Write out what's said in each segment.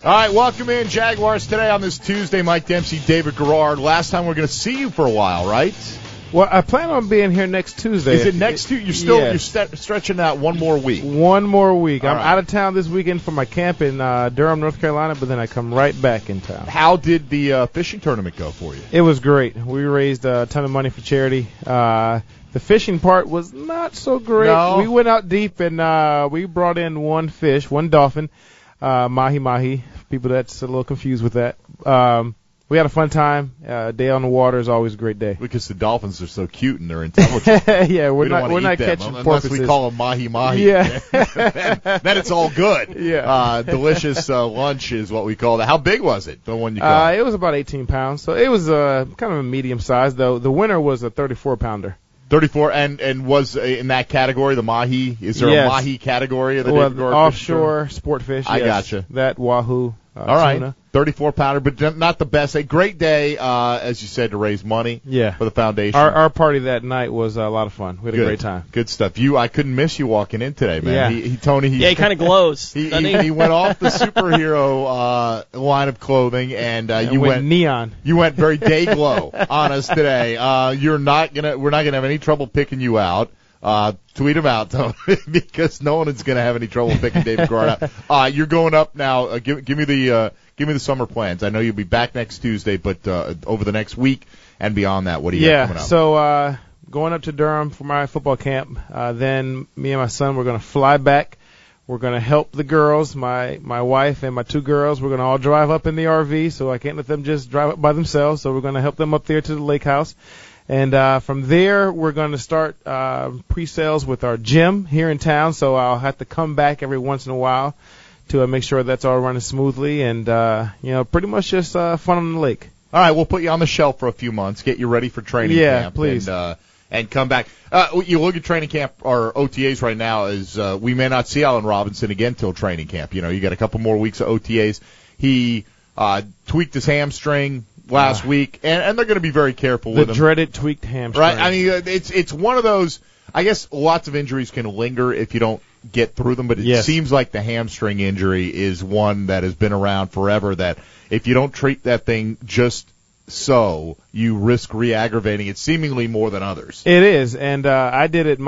All right, welcome in, Jaguars today on this Tuesday. Mike Dempsey, David Garrard. Last time we're going to see you for a while, right? Well, I plan on being here next Tuesday. Is it next Tuesday? You're still yes. you're stretching out one more week. One more week. I'm right. out of town this weekend for my camp in Durham, North Carolina, but then I come right back in town. How did the fishing tournament go for you? It was great. We raised a ton of money for charity. The fishing part was not so great. No. We went out deep and we brought in one fish, one dolphin, mahi-mahi. People that's a little confused with that. We had a fun time. Day on the water is always a great day. Because the dolphins are so cute and they're intelligent. Yeah, we're don't not eat them, catching unless porpoises. we call them mahi-mahi. Yeah. then it's all good. Yeah. Delicious lunch is what we call it. How big was it, the one you caught? It was about 18 pounds, so it was kind of a medium size, though. The winner was a 34-pounder. 34, and was in that category, the mahi? Is there a mahi category of the David Garrard offshore sport fish? I yes. gotcha. That wahoo. All right, tuna. 34-pounder, but not the best. A great day, as you said, to raise money for the foundation. Our party that night was a lot of fun. We had a great time. Good stuff. I couldn't miss you walking in today, man. Yeah. Tony. He kind of glows. He went off the superhero line of clothing, and you went neon. You went very day glow on us today. We're not gonna have any trouble picking you out. Tweet him out, though, because no one is going to have any trouble picking David Garrard out. You're going up now. Give me the summer plans. I know you'll be back next Tuesday, but over the next week and beyond that, what do you got coming up? So going up to Durham for my football camp. Then me and my son, we're going to fly back. We're going to help the girls, my wife and my two girls. We're going to all drive up in the RV, so I can't let them just drive up by themselves. So we're going to help them up there to the lake house. And from there, we're going to start pre-sales with our gym here in town, so I'll have to come back every once in a while to make sure that's all running smoothly and, pretty much just fun on the lake. All right, we'll put you on the shelf for a few months, get you ready for training camp. Yeah, please. And come back. You look at training camp, or OTAs right now, is we may not see Allen Robinson again till training camp. You got a couple more weeks of OTAs. He tweaked his hamstring last week, and they're going to be very careful with him. The dreaded tweaked hamstring. Right? I mean, it's one of those, I guess lots of injuries can linger if you don't get through them, but it seems like the hamstring injury is one that has been around forever, that if you don't treat that thing just so, you risk re-aggravating it seemingly more than others. It is, and I did it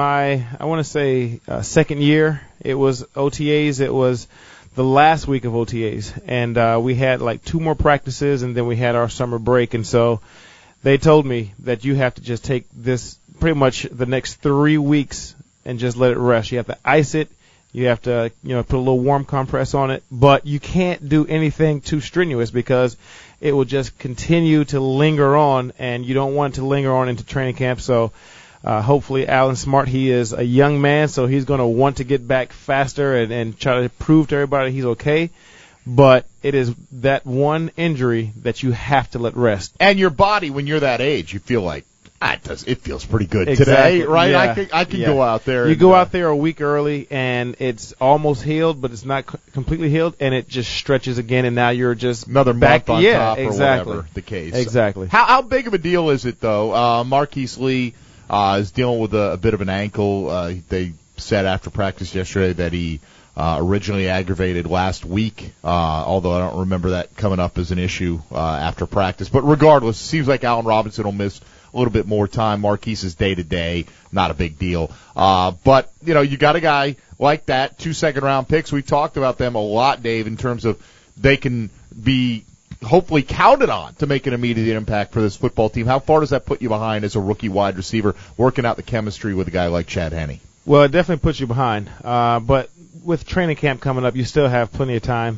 second year. It was OTAs. It was the last week of OTAs, and we had like 2 more practices, and then we had our summer break, and so they told me that you have to just take this pretty much the next 3 weeks and just let it rest. You have to ice it. You have to, put a little warm compress on it, but you can't do anything too strenuous because it will just continue to linger on, and you don't want it to linger on into training camp. So hopefully Alan Smart, he is a young man, so he's going to want to get back faster and try to prove to everybody he's okay. But it is that one injury that you have to let rest. And your body, when you're that age, you feel like, it feels pretty good exactly. today, right? Yeah. I can go out there. You go out there a week early, and it's almost healed, but it's not completely healed, and it just stretches again, and now you're just another back month on top or exactly. whatever the case. Exactly. How big of a deal is it, though? Marquise Lee is dealing with a bit of an ankle. They said after practice yesterday that he originally aggravated last week, although I don't remember that coming up as an issue after practice. But regardless, it seems like Allen Robinson will miss a little bit more time. Marquise is day-to-day, not a big deal. But, you got a guy like that, 2 second-round picks. We talked about them a lot, Dave, in terms of they can be hopefully counted on to make an immediate impact for this football team. How far does that put you behind as a rookie wide receiver, working out the chemistry with a guy like Chad Henne? Well, it definitely puts you behind. But with training camp coming up, you still have plenty of time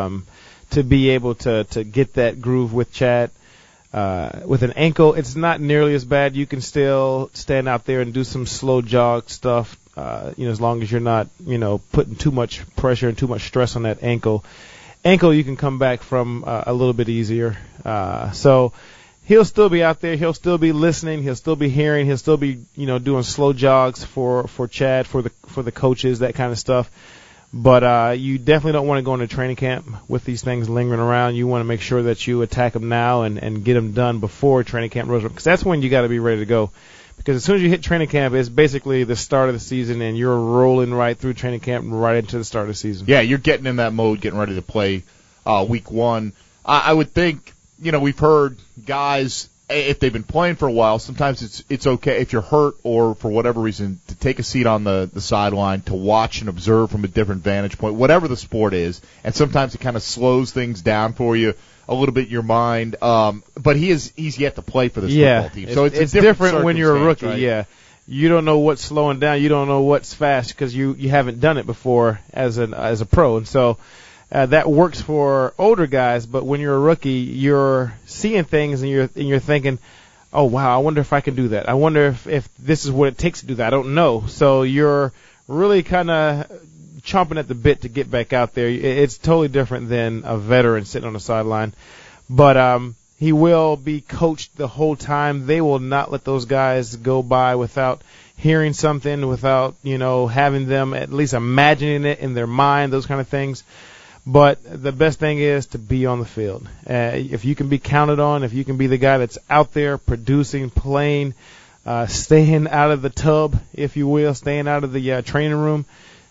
to be able to get that groove with Chad. With an ankle, it's not nearly as bad. You can still stand out there and do some slow jog stuff, as long as you're not, putting too much pressure and too much stress on that ankle. You can come back from a little bit easier. So he'll still be out there. He'll still be listening. He'll still be hearing. He'll still be, doing slow jogs for Chad, for the coaches, that kind of stuff. But you definitely don't want to go into training camp with these things lingering around. You want to make sure that you attack them now and get them done before training camp rolls, because that's when you got to be ready to go. Because as soon as you hit training camp, it's basically the start of the season, and you're rolling right through training camp and right into the start of the season. Yeah, you're getting in that mode, getting ready to play week one. I would think, we've heard guys, if they've been playing for a while, sometimes it's okay if you're hurt or for whatever reason to take a seat on the sideline to watch and observe from a different vantage point, whatever the sport is. And sometimes it kind of slows things down for you a little bit in your mind. But he's yet to play for this football team. So it's different when you're a rookie. Right? Yeah. You don't know what's slowing down. You don't know what's fast because you haven't done it before as a pro. And so that works for older guys, but when you're a rookie, you're seeing things and you're thinking, oh wow, I wonder if I can do that. I wonder if this is what it takes to do that. I don't know. So you're really kind of chomping at the bit to get back out there. It's totally different than a veteran sitting on the sideline. But he will be coached the whole time. They will not let those guys go by without hearing something, without, having them at least imagining it in their mind, those kind of things. But the best thing is to be on the field. If you can be counted on, if you can be the guy that's out there producing, playing, staying out of the tub, if you will, staying out of the training room,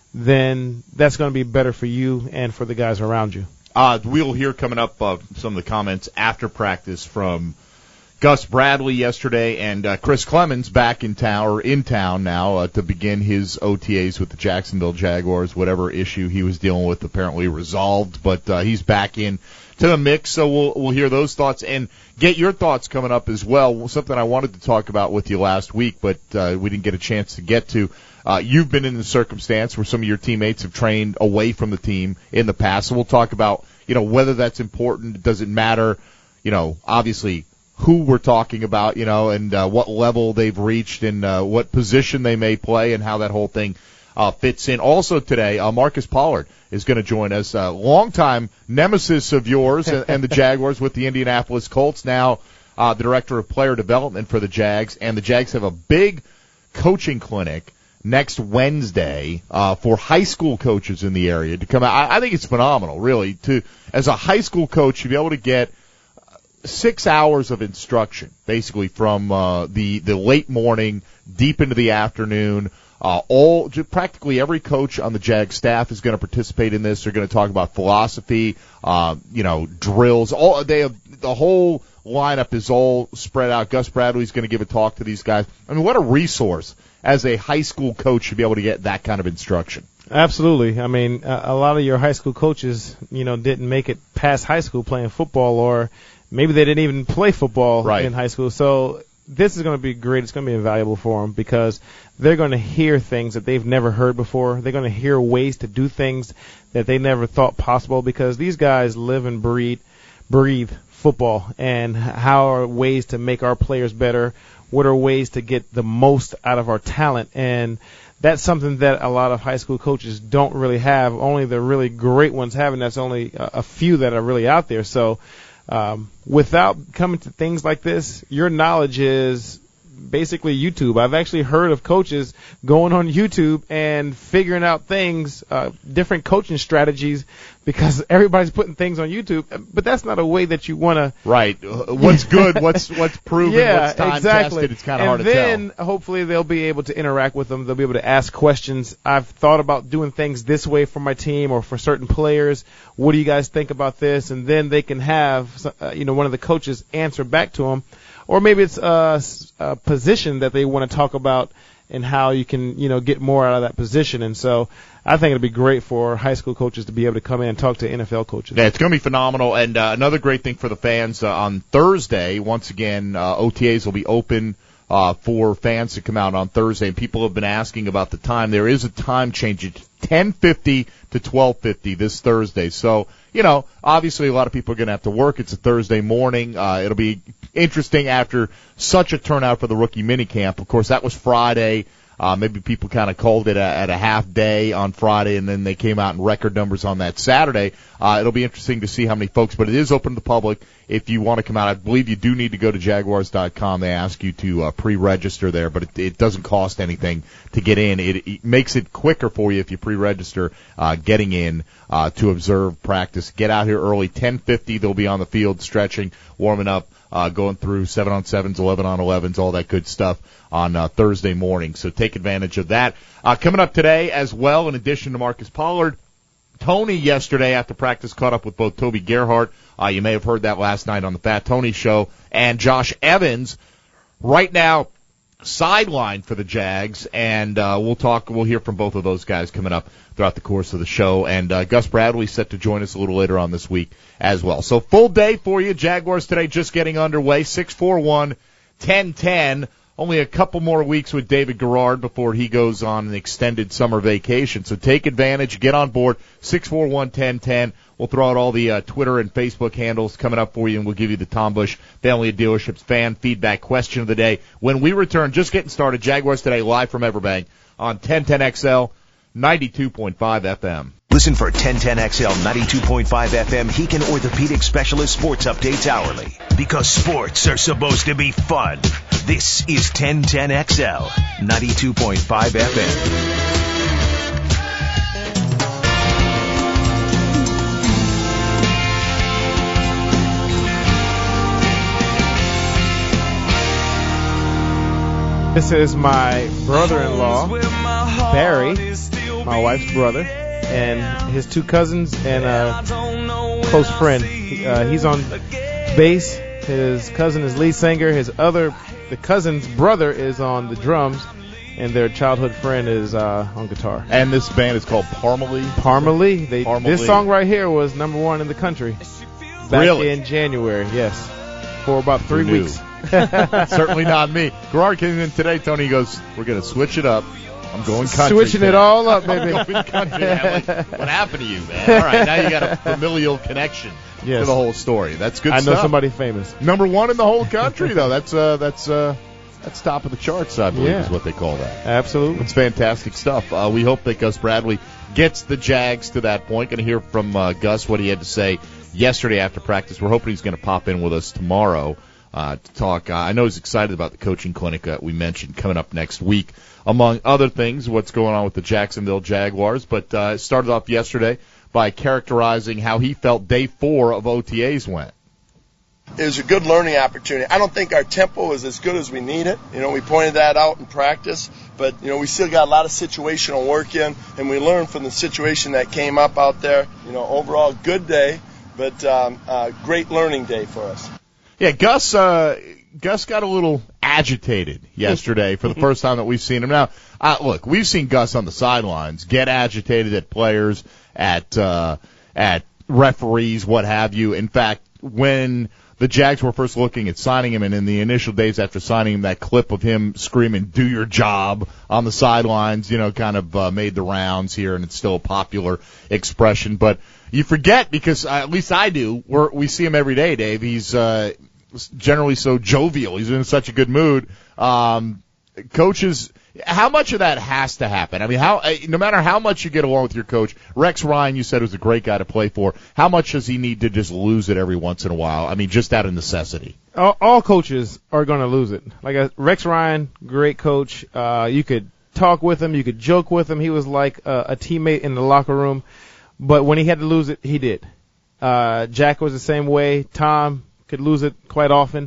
then that's going to be better for you and for the guys around you. We'll hear coming up some of the comments after practice from Gus Bradley yesterday and Chris Clemens back in town now to begin his OTAs with the Jacksonville Jaguars. Whatever issue he was dealing with apparently resolved, but he's back in to the mix. So we'll hear those thoughts and get your thoughts coming up as well. Something I wanted to talk about with you last week, but we didn't get a chance to get to. You've been in the circumstance where some of your teammates have trained away from the team in the past. So we'll talk about whether that's important. Does it matter? Obviously, who we're talking about, and what level they've reached and what position they may play and how that whole thing fits in. Also today, Marcus Pollard is going to join us, longtime nemesis of yours and the Jaguars with the Indianapolis Colts, now the Director of Player Development for the Jags. And the Jags have a big coaching clinic next Wednesday for high school coaches in the area to come out. I think it's phenomenal, really, as a high school coach, to be able to get 6 hours of instruction, basically from the late morning, deep into the afternoon. Practically every coach on the Jag staff is going to participate in this. They're going to talk about philosophy, drills. The whole lineup is all spread out. Gus Bradley's going to give a talk to these guys. I mean, what a resource as a high school coach to be able to get that kind of instruction. Absolutely. I mean, a lot of your high school coaches, didn't make it past high school playing football, or maybe they didn't even play football in high school. So this is going to be great. It's going to be invaluable for them because they're going to hear things that they've never heard before. They're going to hear ways to do things that they never thought possible because these guys live and breathe football, and how are ways to make our players better, what are ways to get the most out of our talent. And that's something that a lot of high school coaches don't really have. Only the really great ones have, and that's only a few that are really out there. So without coming to things like this, your knowledge is basically YouTube. I've actually heard of coaches going on YouTube and figuring out things, different coaching strategies, because everybody's putting things on YouTube. But that's not a way that you want to. Right. What's good? What's proven? What's time tested? It's kind of hard to tell. And then hopefully they'll be able to interact with them. They'll be able to ask questions. I've thought about doing things this way for my team or for certain players. What do you guys think about this? And then they can have one of the coaches answer back to them. Or maybe it's a position that they want to talk about and how you can, get more out of that position. And so I think it'd be great for high school coaches to be able to come in and talk to NFL coaches. Yeah, it's going to be phenomenal. And another great thing for the fans, on Thursday, once again, OTAs will be open for fans to come out on Thursday. And people have been asking about the time. There is a time change. It's 10:50 to 12:50 this Thursday. So, obviously a lot of people are going to have to work. It's a Thursday morning. It'll be interesting after such a turnout for the rookie minicamp. Of course, that was Friday. Maybe people kind of called it at a half day on Friday, and then they came out in record numbers on that Saturday. It'll be interesting to see how many folks, but it is open to the public if you want to come out. I believe you do need to go to Jaguars.com. They ask you to pre-register there, but it doesn't cost anything to get in. It makes it quicker for you if you pre-register getting in to observe practice. Get out here early. 10:50, they'll be on the field stretching, warming up, going through 7-on-7s, 11-on-11s, all that good stuff on Thursday morning. So take advantage of that. Coming up today as well, in addition to Marcus Pollard, Tony yesterday after practice caught up with both Toby Gerhart. You may have heard that last night on the Fat Tony Show. And Josh Evans, right now, sidelined for the Jags. And we'll hear from both of those guys coming up throughout the course of the show. And Gus Bradley set to join us a little later on this week as well. So full day for you. Jaguars today just getting underway. 641-1010. Only a couple more weeks with David Garrard before he goes on an extended summer vacation. So take advantage, get on board, 641-1010. We'll throw out all the Twitter and Facebook handles coming up for you, and we'll give you the Tom Busch Family of Dealerships fan feedback question of the day. When we return, just getting started, Jaguars Today live from Everbank on 1010XL, 92.5 FM. Listen for 1010XL 92.5 FM Heakin Orthopedic Specialist sports updates hourly. Because sports are supposed to be fun. This is 1010XL 92.5 FM. This is my brother-in-law, Barry, my wife's brother, and his two cousins and a close friend. He's on bass. His cousin is lead singer. The cousin's brother is on the drums, and their childhood friend is on guitar. And this band is called Parmalee? Parmalee. Parmalee. This song right here was #1 in the country back in January, yes, for about 3 weeks. Certainly not me. Garrard came in today, Tony goes, we're going to switch it up. I'm going country. Switching it all up, baby. I'm going country. Like, what happened to you, man? All right, now you got a familial connection to the whole story. That's good stuff. I know somebody famous. #1 in the whole country, though. That's top of the charts, I believe, is what they call that. Absolutely. It's fantastic stuff. We hope that Gus Bradley gets the Jags to that point. Going to hear from Gus what he had to say yesterday after practice. We're hoping he's going to pop in with us tomorrow to talk. I know he's excited about the coaching clinic that we mentioned coming up next week, among other things, what's going on with the Jacksonville Jaguars. But started off yesterday by characterizing how he felt day 4 of OTAs went. It was a good learning opportunity. I don't think our tempo is as good as we need it. We pointed that out in practice, but, we still got a lot of situational work in, and we learned from the situation that came up out there. Overall, good day, but great learning day for us. Yeah, Gus got a little agitated yesterday for the first time that we've seen him. Now, look, we've seen Gus on the sidelines get agitated at players, at referees, what have you. In fact, when the Jags were first looking at signing him, and in the initial days after signing him, that clip of him screaming, "Do your job" on the sidelines, kind of made the rounds here, and it's still a popular expression. But you forget, because at least I do, we see him every day, Dave. He's generally so jovial. He's in such a good mood. Coaches, how much of that has to happen? I mean, no matter how much you get along with your coach, Rex Ryan, you said, was a great guy to play for. How much does he need to just lose it every once in a while? I mean, just out of necessity. All coaches are going to lose it. Like Rex Ryan, great coach. You could talk with him. You could joke with him. He was like a teammate in the locker room. But when he had to lose it, he did. Jack was the same way. Tom could lose it quite often.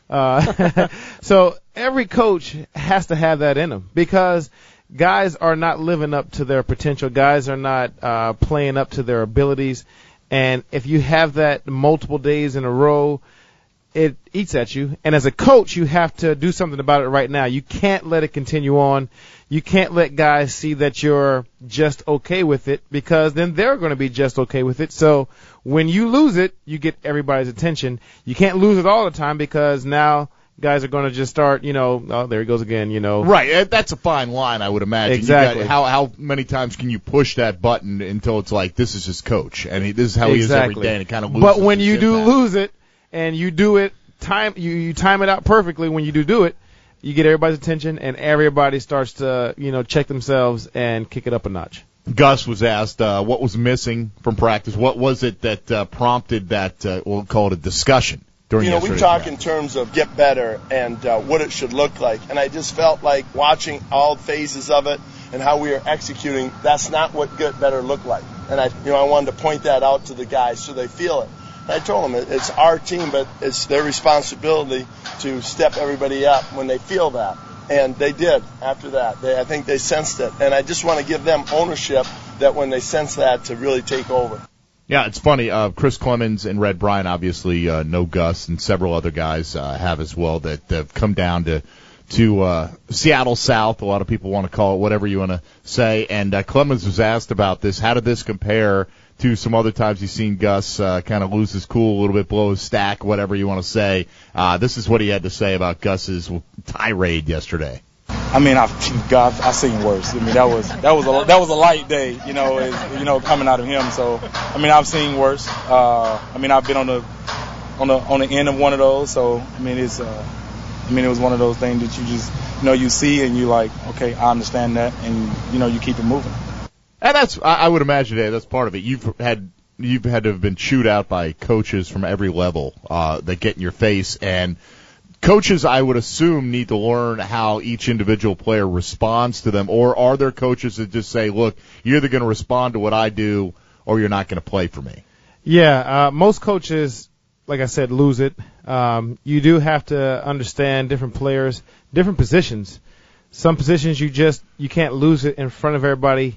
So every coach has to have that in them, because guys are not living up to their potential. Guys are not playing up to their abilities. And if you have that multiple days in a row, it eats at you. And as a coach, you have to do something about it right now. You can't let it continue on. You can't let guys see that you're just okay with it, because then they're going to be just okay with it. So when you lose it, you get everybody's attention. You can't lose it all the time, because now guys are going to just start, oh, there he goes again, Right. That's a fine line, I would imagine. Exactly. How many times can you push that button until it's like, this is his coach, and this is how he is every day, and it kind of loses. But when you do lose it, and you do it, you time it out perfectly when you do it, you get everybody's attention, and everybody starts to, check themselves and kick it up a notch. Gus was asked what was missing from practice. What was it that prompted that, we'll call it a discussion during yesterday's we talk practice? In terms of get better and what it should look like. And I just felt like watching all phases of it and how we are executing, that's not what get better looked like. And I wanted to point that out to the guys so they feel it. I told them it's our team, but it's their responsibility to step everybody up when they feel that. And they did after that. I think they sensed it. And I just want to give them ownership that when they sense that, to really take over. Yeah, it's funny. Chris Clemens and Red Bryant obviously know Gus, and several other guys have as well that have come down to Seattle South. A lot of people want to call it whatever you want to say. And Clemens was asked about this. How did this compare to some other times you've seen Gus kind of lose his cool a little bit, blow his stack, whatever you want to say? This is what he had to say about Gus's tirade yesterday. I mean, I've seen worse. I mean, that was a light day, coming out of him. So, I mean, I've seen worse. I mean, I've been on the end of one of those. So, I mean, it was one of those things that you just, you see and you like, okay, I understand that, and you keep it moving. And I would imagine, Dave, that's part of it. You've had to have been chewed out by coaches from every level that get in your face, and coaches, I would assume, need to learn how each individual player responds to them. Or are there coaches that just say, look, you're either going to respond to what I do or you're not going to play for me? Yeah, most coaches, like I said, lose it. You do have to understand different players, different positions. Some positions you can't lose it in front of everybody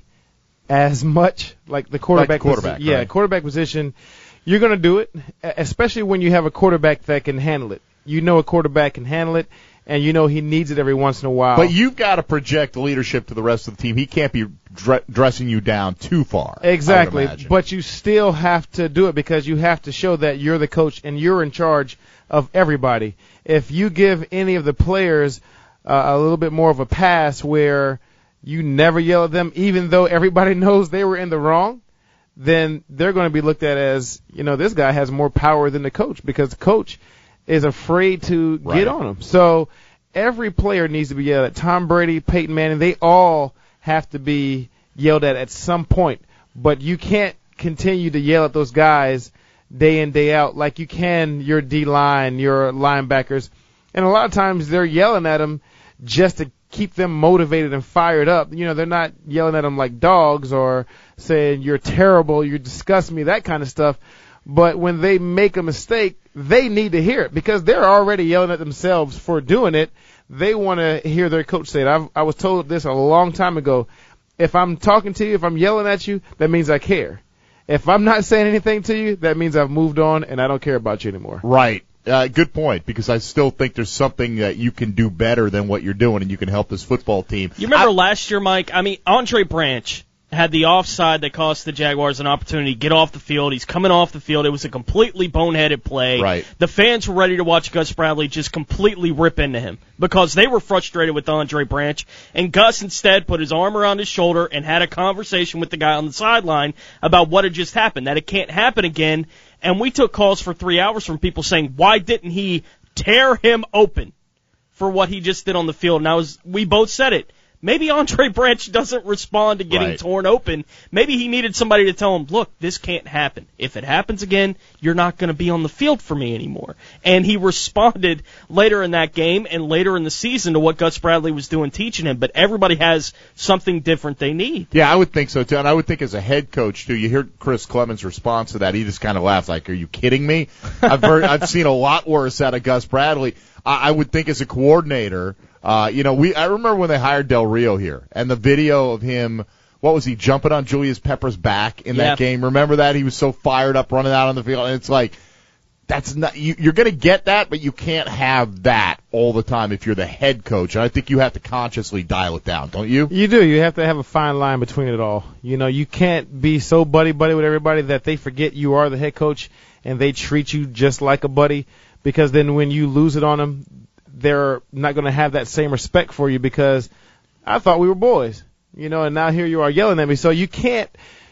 as much, like the quarterback. Right. Quarterback position, you're going to do it, especially when you have a quarterback that can handle it. You know a quarterback can handle it, and you know he needs it every once in a while. But you've got to project leadership to the rest of the team. He can't be dressing you down too far. Exactly, but you still have to do it because you have to show that you're the coach and you're in charge of everybody. If you give any of the players a little bit more of a pass where you never yell at them, even though everybody knows they were in the wrong, then they're going to be looked at as, this guy has more power than the coach because the coach is afraid to get on him. So every player needs to be yelled at. Tom Brady, Peyton Manning, they all have to be yelled at some point. But you can't continue to yell at those guys day in, day out like you can your D-line, your linebackers. And a lot of times they're yelling at them just to keep them motivated and fired up. They're not yelling at them like dogs or saying you're terrible, you disgust me, that kind of stuff. But when they make a mistake, they need to hear it because they're already yelling at themselves for doing it. They want to hear their coach say it. I was told this a long time ago. If I'm talking to you, if I'm yelling at you, that means I care. If I'm not saying anything to you, that means I've moved on and I don't care about you anymore. Right. Good point, because I still think there's something that you can do better than what you're doing, and you can help this football team. You remember last year, Mike? I mean, Andre Branch had the offside that cost the Jaguars an opportunity to get off the field. He's coming off the field. It was a completely boneheaded play. Right. The fans were ready to watch Gus Bradley just completely rip into him because they were frustrated with Andre Branch. And Gus instead put his arm around his shoulder and had a conversation with the guy on the sideline about what had just happened, that it can't happen again. And we took calls for 3 hours from people saying, why didn't he tear him open for what he just did on the field? And we both said it. Maybe Andre Branch doesn't respond to getting torn open. Maybe he needed somebody to tell him, look, this can't happen. If it happens again, you're not going to be on the field for me anymore. And he responded later in that game and later in the season to what Gus Bradley was doing teaching him. But everybody has something different they need. Yeah, I would think so, too. And I would think as a head coach, too, you hear Chris Clemens' response to that. He just kind of laughs like, are you kidding me? I've seen a lot worse out of Gus Bradley. I would think as a coordinator, I remember when they hired Del Rio here, and the video of him, what was he, jumping on Julius Pepper's back in that game? Remember that? He was so fired up running out on the field, and it's like, that's not, you're going to get that, but you can't have that all the time if you're the head coach. And I think you have to consciously dial it down, don't you? You do. You have to have a fine line between it all. You can't be so buddy-buddy with everybody that they forget you are the head coach and they treat you just like a buddy, because then when you lose it on them, they're not going to have that same respect for you because I thought we were boys, and now here you are yelling at me. So you can't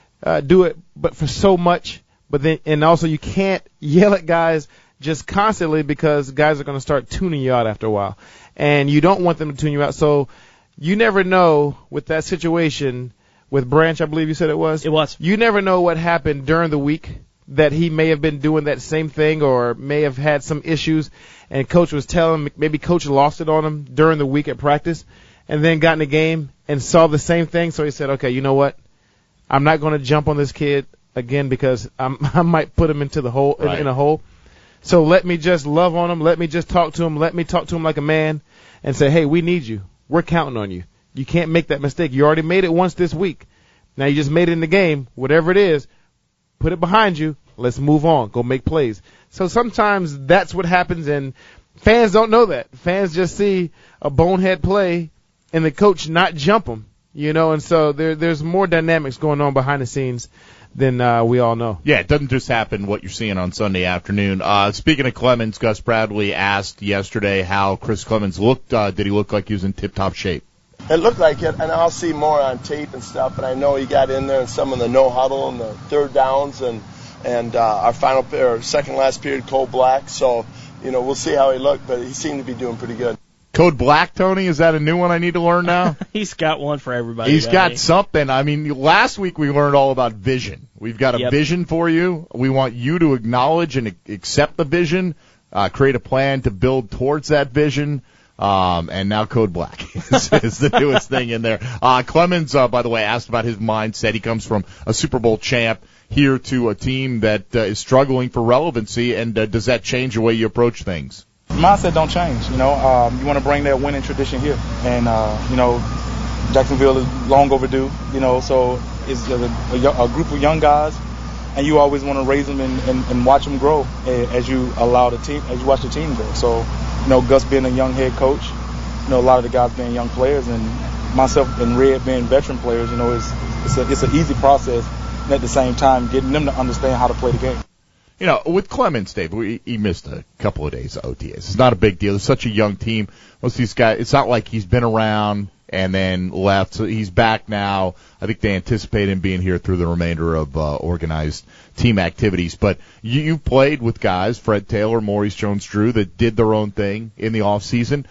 do it but for so much, and also you can't yell at guys just constantly because guys are going to start tuning you out after a while, and you don't want them to tune you out. So you never know with that situation with Branch, I believe you said it was. It was. You never know what happened during the week that he may have been doing that same thing or may have had some issues, and coach was telling him, maybe coach lost it on him during the week at practice and then got in the game and saw the same thing. So he said, okay, you know what? I'm not going to jump on this kid again because I might put him into the hole, in a hole. So let me just love on him. Let me just talk to him. Let me talk to him like a man and say, hey, we need you. We're counting on you. You can't make that mistake. You already made it once this week. Now you just made it in the game, whatever it is, put it behind you. Let's move on. Go make plays. So sometimes that's what happens, and fans don't know that. Fans just see a bonehead play and the coach not jump them, and so there's more dynamics going on behind the scenes than we all know. Yeah, it doesn't just happen what you're seeing on Sunday afternoon. Speaking of Clemens, Gus Bradley asked yesterday how Chris Clemens looked. Did he look like he was in tip-top shape? It looked like it, and I'll see more on tape and stuff, but I know he got in there in some of the no-huddle and the third downs and our second last period, Cole Black. So, we'll see how he looked, but he seemed to be doing pretty good. Code Black, Tony, is that a new one I need to learn now? He's got one for everybody. He's got something. I mean, last week we learned all about vision. We've got a vision for you. We want you to acknowledge and accept the vision, create a plan to build towards that vision, and now Code Black is the newest thing in there. Clemens, by the way, asked about his mindset. He comes from a Super Bowl champ here to a team that is struggling for relevancy, and does that change the way you approach things? Mindset don't change. You want to bring that winning tradition here, and Jacksonville is long overdue. So it's a group of young guys, and you always want to raise them and watch them grow as you watch the team grow. So Gus being a young head coach, a lot of the guys being young players, and myself and Red being veteran players. It's an easy process, and at the same time getting them to understand how to play the game. With Clemens, Dave, he missed a couple of days of OTAs. It's not a big deal. It's such a young team. Most of these guys, it's not like he's been around and then left. So he's back now. I think they anticipate him being here through the remainder of organized team activities. But you played with guys, Fred Taylor, Maurice Jones-Drew, that did their own thing in the off season.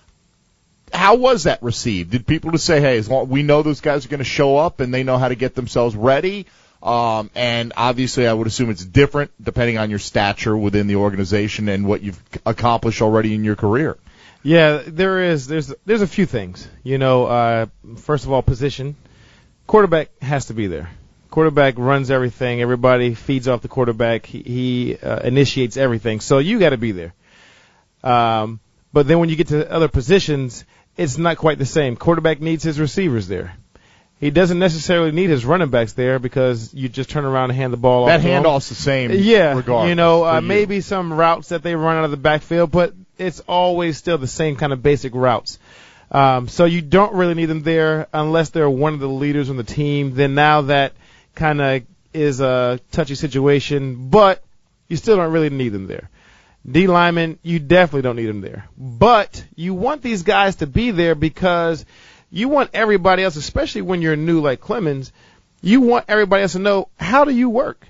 How was that received? Did people just say, hey, we know those guys are going to show up and they know how to get themselves ready? And obviously I would assume it's different depending on your stature within the organization and what you've accomplished already in your career. Yeah, there's a few things. First of all, position. Quarterback has to be there. Quarterback runs everything. Everybody feeds off the quarterback. He initiates everything. So you got to be there. But then when you get to other positions, it's not quite the same. Quarterback needs his receivers there. He doesn't necessarily need his running backs there because you just turn around and hand the ball off. That handoff's the same. Yeah, regardless. Maybe some routes that they run out of the backfield, but it's always still the same kind of basic routes. So you don't really need them there unless they're one of the leaders on the team. Then now that kind of is a touchy situation, but you still don't really need them there. D linemen, you definitely don't need them there. But you want these guys to be there because you want everybody else, especially when you're new like Clemens, you want everybody else to know, how do you work?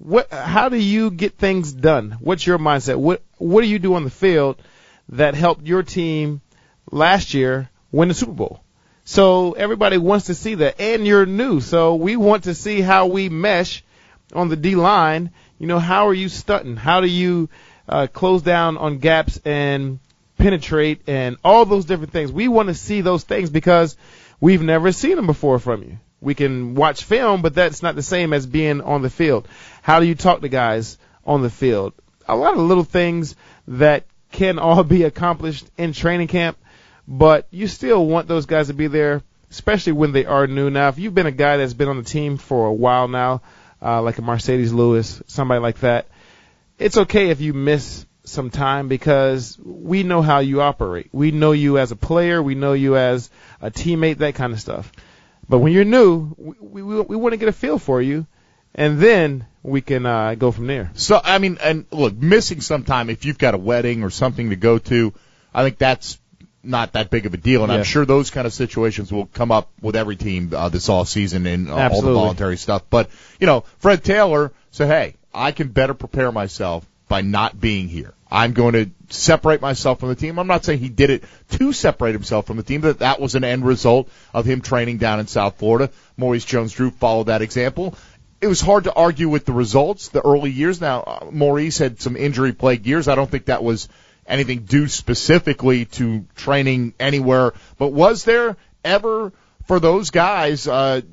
How do you get things done? What's your mindset? What do you do on the field that helped your team last year win the Super Bowl? So everybody wants to see that, and you're new. So we want to see how we mesh on the D-line. How are you stunting? How do you close down on gaps and penetrate and all those different things? We want to see those things because we've never seen them before from you. We can watch film, but that's not the same as being on the field. How do you talk to guys on the field? A lot of little things that can all be accomplished in training camp, but you still want those guys to be there, especially when they are new. Now, if you've been a guy that's been on the team for a while now, like a Mercedes Lewis, somebody like that, it's okay if you miss some time because we know how you operate. We know you as a player. We know you as a teammate, that kind of stuff. But when you're new, we want to get a feel for you, and then we can go from there. So, and look, missing some time, if you've got a wedding or something to go to, I think that's not that big of a deal, and I'm sure those kind of situations will come up with every team this offseason and all the voluntary stuff. But, Fred Taylor said, hey, I can better prepare myself by not being here. I'm going to separate myself from the team. I'm not saying he did it to separate himself from the team, but that was an end result of him training down in South Florida. Maurice Jones-Drew followed that example. It was hard to argue with the results, the early years. Now, Maurice had some injury-plagued years. I don't think that was anything due specifically to training anywhere. But was there ever, for those guys,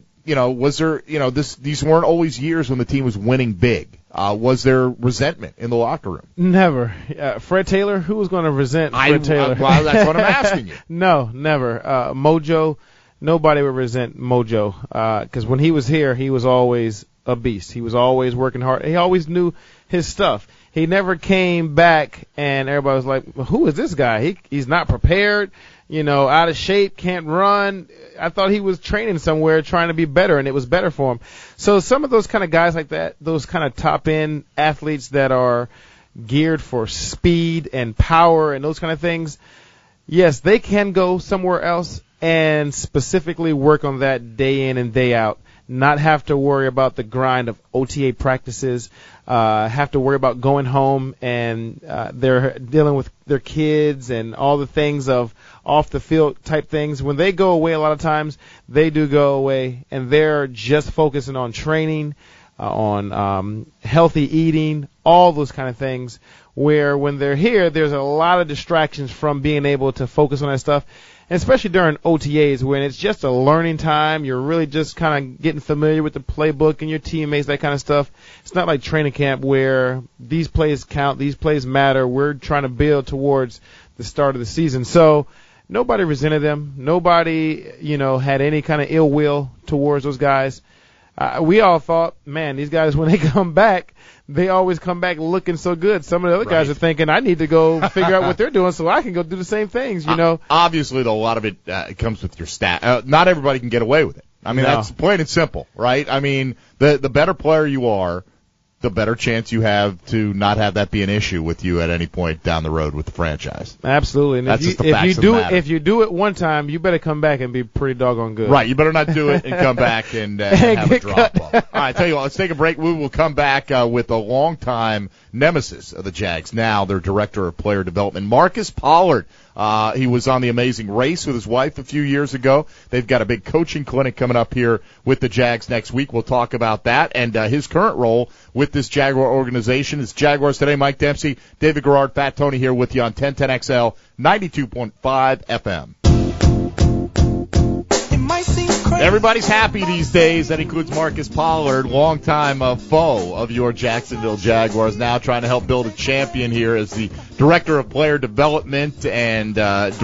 was there, these weren't always years when the team was winning big. Was there resentment in the locker room? Never. Fred Taylor, who was going to resent Fred Taylor? Well, that's what I'm asking you. No, never. Mojo nobody would resent Mojo, because when he was here, he was always a beast. He was always working hard. He always knew his stuff. He never came back and everybody was like, well, who is this guy? He's not prepared, out of shape, can't run. I thought he was training somewhere trying to be better, and it was better for him. So some of those kind of guys like that, those kind of top-end athletes that are geared for speed and power and those kind of things, yes, they can go somewhere else and specifically work on that day in and day out, not have to worry about the grind of OTA practices, have to worry about going home and they're dealing with their kids and all the things of off the field type things. When they go away, a lot of times they do go away and they're just focusing on training, on healthy eating, all those kind of things, where when they're here, there's a lot of distractions from being able to focus on that stuff. And especially during OTAs when it's just a learning time, you're really just kind of getting familiar with the playbook and your teammates, that kind of stuff. It's not like training camp where these plays count, these plays matter. We're trying to build towards the start of the season. So nobody resented them. Nobody, had any kind of ill will towards those guys. We all thought, man, these guys, when they come back, they always come back looking so good. Some of the other guys are thinking, I need to go figure out what they're doing so I can go do the same things, Obviously, though, a lot of it comes with your stat. Not everybody can get away with it. I mean, that's plain and simple, right? I mean, the better player you are, the better chance you have to not have that be an issue with you at any point down the road with the franchise. Absolutely. And that's just the facts of the matter. If you do it one time, you better come back and be pretty doggone good. Right. You better not do it and come back and have a drop-off. All right, tell you what, let's take a break. We will come back with a longtime nemesis of the Jags, now their director of player development, Marcus Pollard. He was on The Amazing Race with his wife a few years ago. They've got a big coaching clinic coming up here with the Jags next week. We'll talk about that and his current role with this Jaguar organization. It's Jaguars Today. Mike Dempsey, David Garrard, Fat Tony here with you on 1010XL 92.5 FM. Everybody's happy these days. That includes Marcus Pollard, longtime foe of your Jacksonville Jaguars, now trying to help build a champion here as the Director of Player Development and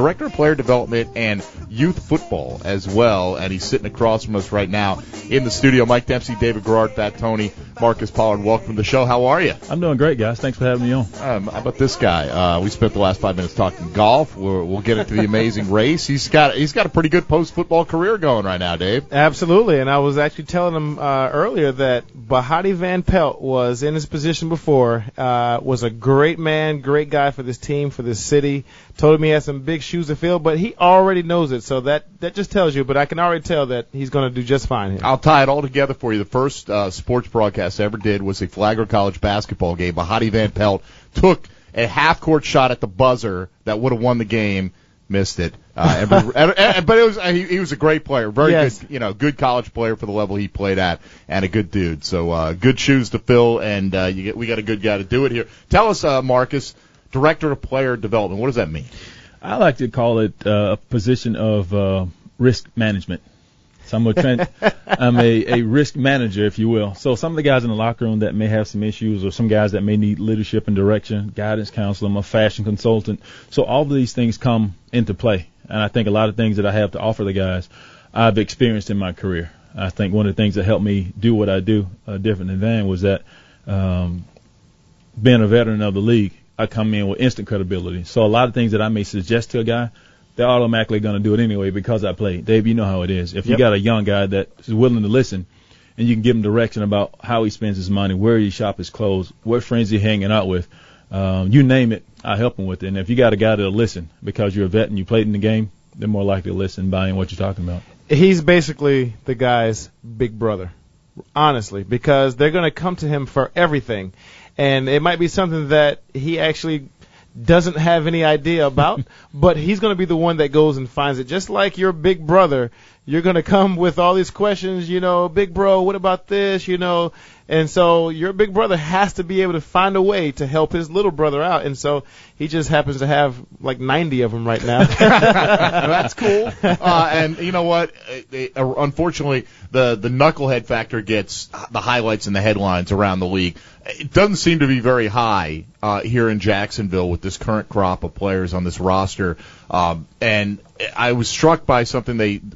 Youth Football as well. And he's sitting across from us right now in the studio. Mike Dempsey, David Garrard, Fat Tony, Marcus Pollard, welcome to the show. How are you? I'm doing great, guys. Thanks for having me on. How about this guy? We spent the last 5 minutes talking golf. We'll get into The Amazing Race. He's got a pretty good post-football career going right now, Dave. Absolutely, and I was actually telling him earlier that Bahati Van Pelt was in his position before, was a great man, great guy for this team, for this city. Told him he had some big shoes to fill, but he already knows it, so that just tells you. But I can already tell that he's going to do just fine here. I'll tie it all together for you. The first sports broadcast I ever did was a Flagler College basketball game. Bahati Van Pelt took a half-court shot at the buzzer that would have won the game. Missed it, but it was he was a great player, very good, good college player for the level he played at, and a good dude. So good shoes to fill, and we got a good guy to do it here. Tell us, Marcus, Director of Player Development. What does that mean? I like to call it a position of risk management. So I'm a risk manager, if you will. So some of the guys in the locker room that may have some issues, or some guys that may need leadership and direction, guidance counselor, I'm a fashion consultant. So all of these things come into play. And I think a lot of things that I have to offer the guys, I've experienced in my career. I think one of the things that helped me do what I do different than Van was that being a veteran of the league, I come in with instant credibility. So a lot of things that I may suggest to a guy, they're automatically going to do it anyway because I played. Dave, you know how it is. If you got a young guy that is willing to listen and you can give him direction about how he spends his money, where he shop his clothes, what friends he's hanging out with, you name it, I help him with it. And if you got a guy that'll listen because you're a vet and you played in the game, they're more likely to listen and buy in what you're talking about. He's basically the guy's big brother, honestly, because they're going to come to him for everything. And it might be something that he actually doesn't have any idea about, but he's going to be the one that goes and finds it. Just like your big brother, you're going to come with all these questions, big bro, what about this, and so your big brother has to be able to find a way to help his little brother out, and so he just happens to have like 90 of them right now. That's cool. And you know what? Unfortunately, the knucklehead factor gets the highlights and the headlines around the league. It doesn't seem to be very high here in Jacksonville with this current crop of players on this roster. And I was struck by something the way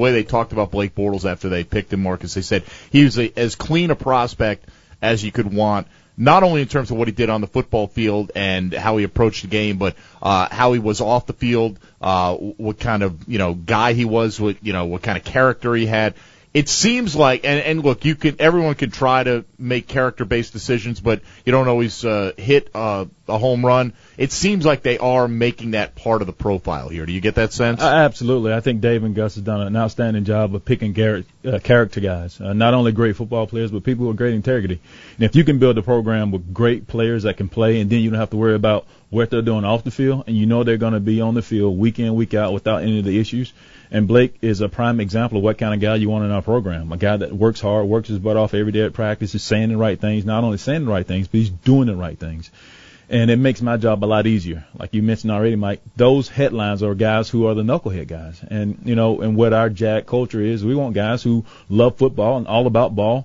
way they talked about Blake Bortles after they picked him, Marcus. They said he was as clean a prospect as you could want, not only in terms of what he did on the football field and how he approached the game, but how he was off the field, what kind of guy he was, what kind of character he had. It seems like, and look, everyone can try to make character-based decisions, but you don't always hit a home run. It seems like they are making that part of the profile here. Do you get that sense? Absolutely. I think Dave and Gus has done an outstanding job of picking character guys, not only great football players, but people with great integrity. And if you can build a program with great players that can play, and then you don't have to worry about what they're doing off the field, and you know they're going to be on the field week in, week out without any of the issues. And Blake is a prime example of what kind of guy you want in our program, a guy that works hard, works his butt off every day at practice, is saying the right things, not only saying the right things, but he's doing the right things. And it makes my job a lot easier. Like you mentioned already, Mike, those headlines are guys who are the knucklehead guys. And, and what our JAG culture is, we want guys who love football and all about ball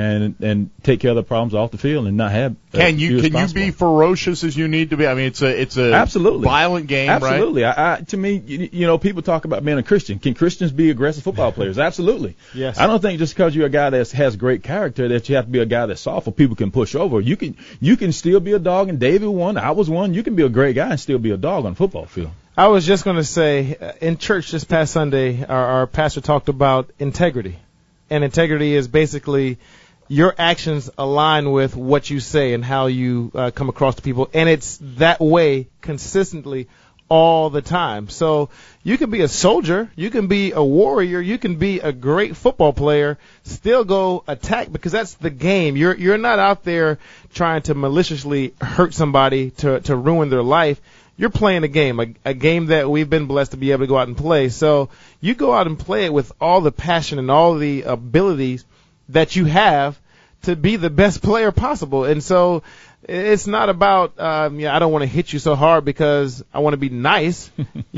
and take care of the problems off the field and not have. Can you be ferocious as you need to be? I mean, it's a absolutely violent game, absolutely. right? To me, people talk about being a Christian. Can Christians be aggressive football players? Absolutely. Yes. I don't think just because you're a guy that has great character that you have to be a guy that's soft or people can push over. You can still be a dog, and David won. I was one. You can be a great guy and still be a dog on the football field. I was just going to say, in church this past Sunday, our pastor talked about integrity. And integrity is basically your actions align with what you say and how you come across to people. And it's that way consistently all the time. So you can be a soldier, you can be a warrior, you can be a great football player, still go attack, because that's the game. You're not out there trying to maliciously hurt somebody to ruin their life. You're playing a game, a game that we've been blessed to be able to go out and play. So you go out and play it with all the passion and all the abilities that you have to be the best player possible. And so it's not about, I don't want to hit you so hard because I want to be nice.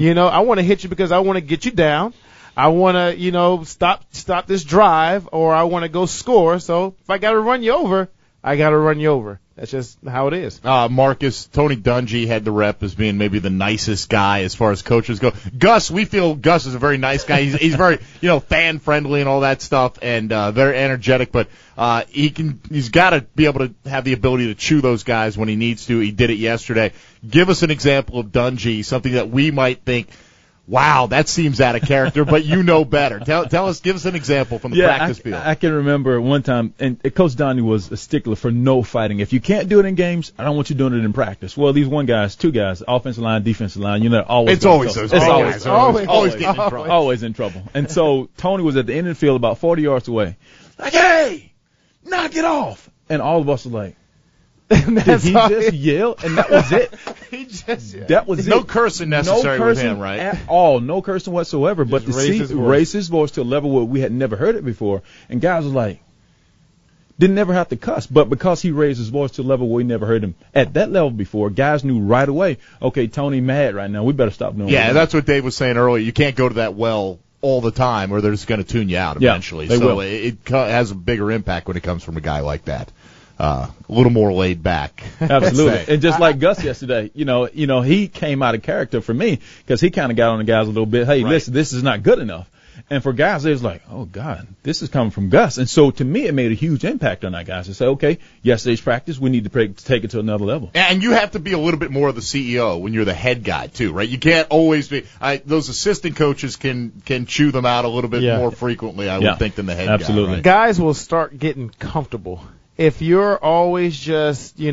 I want to hit you because I want to get you down. I want to, stop this drive, or I want to go score. So if I got to run you over, I got to run you over. That's just how it is. Marcus, Tony Dungy had the rep as being maybe the nicest guy as far as coaches go. Gus, we feel Gus is a very nice guy. He's very, fan friendly and all that stuff, and very energetic. But he's got to be able to have the ability to chew those guys when he needs to. He did it yesterday. Give us an example of Dungy, something that we might think, wow, that seems out of character, but you know better. Tell us, give us an example from the practice field. I can remember one time, and Coach Donnie was a stickler for no fighting. If you can't do it in games, I don't want you doing it in practice. Well, these two guys, offensive line, defensive line, always. It's always those. It's always getting in trouble. Always in trouble. And so Tony was at the end of the field about 40 yards away. Like, hey, knock it off. And all of us were like, did he just yell? And that was it. That was no cursing necessary with him, right? At all. No cursing whatsoever. Just but to raise his voice to a level where we had never heard it before. And guys were like, didn't never have to cuss. But because he raised his voice to a level where we never heard him at that level before, guys knew right away, okay, Tony mad right now. We better stop doing that. Yeah, that's what Dave was saying earlier. You can't go to that well all the time or they're just going to tune you out eventually. They will. It has a bigger impact when it comes from a guy like that. A little more laid back. Absolutely. And just like Gus yesterday, he came out of character for me because he kind of got on the guys a little bit. Hey, listen, this is not good enough. And for guys, it was like, oh, God, this is coming from Gus. And so to me, it made a huge impact on that guys to say, okay, yesterday's practice, we need to take it to another level. And you have to be a little bit more of the CEO when you're the head guy, too, right? You can't always be those assistant coaches can chew them out a little bit more frequently, I would think, than the head guy. Absolutely. Right? Guys will start getting comfortable. If you're always just, if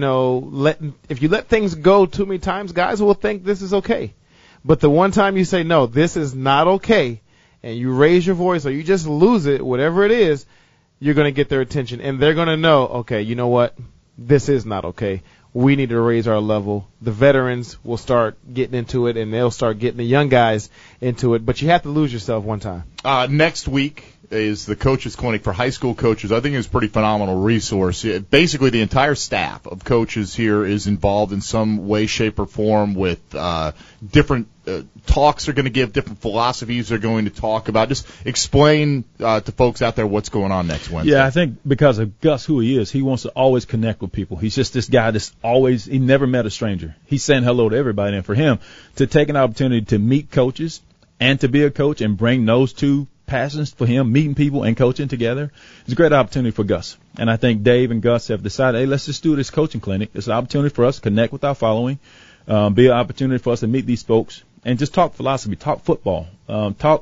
you let things go too many times, guys will think this is okay. But the one time you say, no, this is not okay, and you raise your voice or you just lose it, whatever it is, you're going to get their attention. And they're going to know, okay, you know what? This is not okay. We need to raise our level. The veterans will start getting into it, and they'll start getting the young guys into it. But you have to lose yourself one time. Next week is the Coaches Clinic for high school coaches. I think it's a pretty phenomenal resource. Basically, the entire staff of coaches here is involved in some way, shape, or form with different talks they're going to give, different philosophies they're going to talk about. Just explain to folks out there what's going on next Wednesday. Yeah, I think because of Gus, who he is, he wants to always connect with people. He's just this guy that's always, he never met a stranger. He's saying hello to everybody. And for him to take an opportunity to meet coaches and to be a coach and bring those two passions for him, meeting people and coaching together, it's a great opportunity for Gus. And I think Dave and Gus have decided, hey, let's just do this coaching clinic. It's an opportunity for us to connect with our following, be an opportunity for us to meet these folks and just talk philosophy, talk football, talk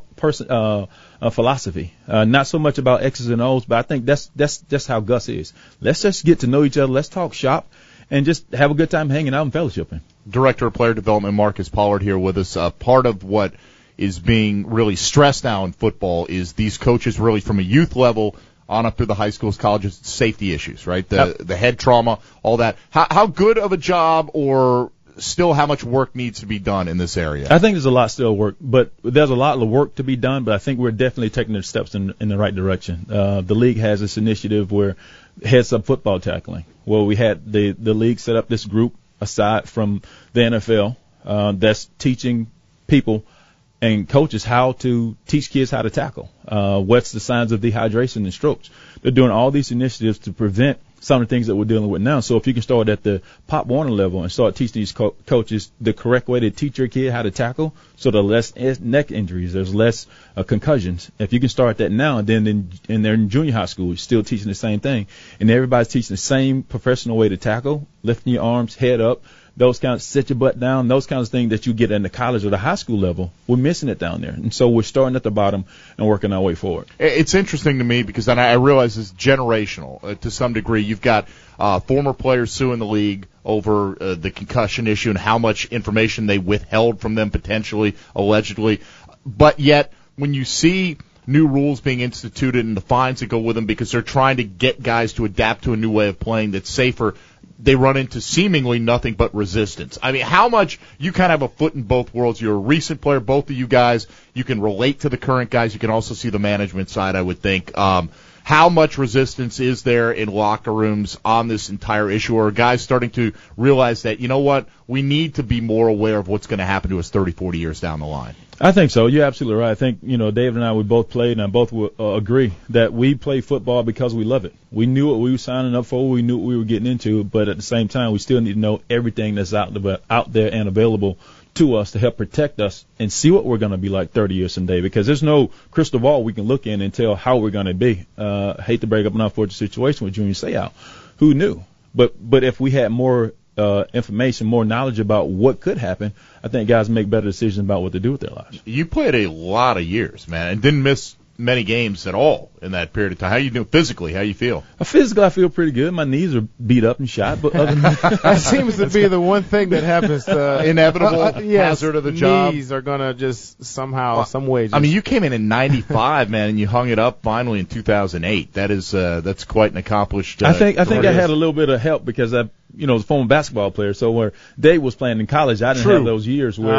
philosophy. Not so much about X's and O's, but I think that's how Gus is. Let's just get to know each other. Let's talk shop and just have a good time hanging out and fellowshipping. Director of Player Development Marcus Pollard here with us. Part of what is being really stressed now in football is these coaches really from a youth level on up through the high schools, colleges, safety issues, right? The head trauma, all that. How good of a job or still how much work needs to be done in this area? I think there's a lot still work, but there's a lot of work to be done, but I think we're definitely taking the steps in the right direction. The league has this initiative where heads up football tackling. Well, we had the league set up this group aside from the NFL that's teaching people and coaches how to teach kids how to tackle. What's the signs of dehydration and strokes? They're doing all these initiatives to prevent some of the things that we're dealing with now. So if you can start at the Pop Warner level and start teaching these coaches the correct way to teach your kid how to tackle, so there's less neck injuries, there's less concussions. If you can start that now, and then they're in junior high school, you're still teaching the same thing, and everybody's teaching the same professional way to tackle, lifting your arms, head up, those kinds, sit your butt down, those kinds of things that you get in the college or the high school level. We're missing it down there. And so we're starting at the bottom and working our way forward. It's interesting to me because I realize it's generational to some degree. You've got former players suing the league over the concussion issue and how much information they withheld from them potentially, allegedly. But yet when you see new rules being instituted and the fines that go with them because they're trying to get guys to adapt to a new way of playing that's safer, they run into seemingly nothing but resistance. I mean, how much you kind of have a foot in both worlds. You're a recent player, both of you guys. You can relate to the current guys. You can also see the management side, I would think. How much resistance is there in locker rooms on this entire issue? Or are guys starting to realize that, you know what, we need to be more aware of what's going to happen to us 30, 40 years down the line? I think so. You're absolutely right. I think, David and I, we both played, and I both agree that we play football because we love it. We knew what we were signing up for. We knew what we were getting into, but at the same time, we still need to know everything that's out there and available to us to help protect us and see what we're going to be like 30 years from today, because there's no crystal ball we can look in and tell how we're going to be. Hate to break up an unfortunate situation with Junior Seau. Who knew? But if we had more information, more knowledge about what could happen, I think guys make better decisions about what to do with their lives. You played a lot of years, man, and didn't miss many games at all in that period of time. How you doing physically? How you feel? Physically, I feel pretty good. My knees are beat up and shot, but other than that seems to be the one thing that happens to inevitable hazard of the job. Knees are gonna just somehow, some way. I mean, you came in '95, man, and you hung it up finally in 2008. That is that's quite an accomplished. I think I had a little bit of help because I was a former basketball player, so where Dave was playing in college, I didn't have those years where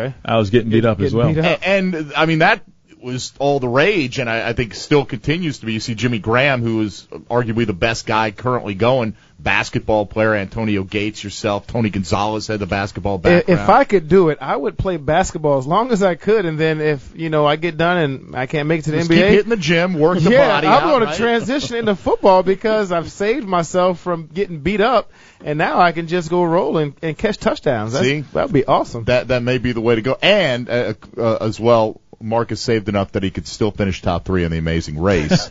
I was getting beat up as well. And I mean that was all the rage, and I think still continues to be. You see Jimmy Graham, who is arguably the best guy currently going, basketball player, Antonio Gates, yourself, Tony Gonzalez had the basketball background. If I could do it, I would play basketball as long as I could, and then if, I get done and I can't make it to the NBA. Keep hitting the gym, work the body out. I'm going to transition into football because I've saved myself from getting beat up, and now I can just go roll and catch touchdowns. That would be awesome. That may be the way to go. And as well, Marcus saved enough that he could still finish top 3 in the Amazing Race.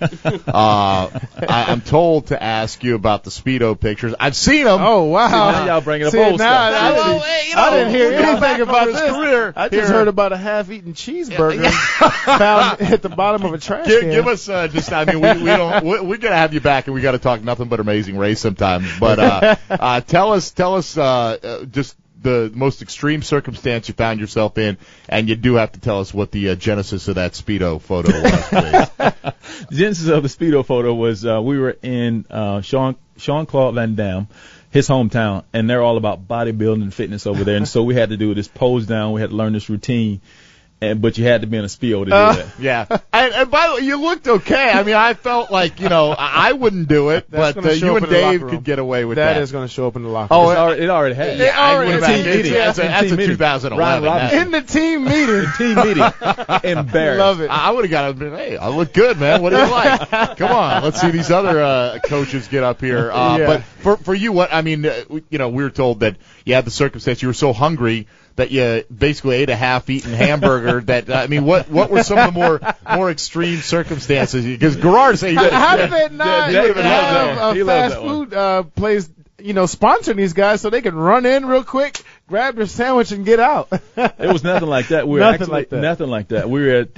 I'm told to ask you about the Speedo pictures. I've seen them. Oh, wow. Now y'all bringing up old stuff. I didn't hear anything about this. Career. I just heard about a half-eaten cheeseburger found at the bottom of a trash can. Give us we're going to have you back, and we got to talk nothing but Amazing Race sometime. But tell us just the most extreme circumstance you found yourself in, and you do have to tell us what the genesis of that Speedo photo was, please. The genesis of the Speedo photo was we were in Jean-Claude Van Damme, his hometown, and they're all about bodybuilding and fitness over there, and so we had to do this pose down. We had to learn this routine. But you had to be in a Speedo to do that. Yeah. And by the way, you looked okay. I mean, I felt like, I wouldn't do it, but you and Dave could get away with that. That is going to show up in the locker room. Oh, it already has. Yeah, I would imagine. That's a 2011. In the team meeting. Embarrassed. Love it. I would have got to hey, I look good, man. What do you like? Come on. Let's see these other coaches get up here. But For you, what I mean, we were told that you had the circumstance you were so hungry that you basically ate a half-eaten hamburger. What were some of the more extreme circumstances? Because Gerard said how did they not have a fast food place, sponsoring these guys so they can run in real quick, grab their sandwich, and get out? It was nothing like that. Nothing like that. We were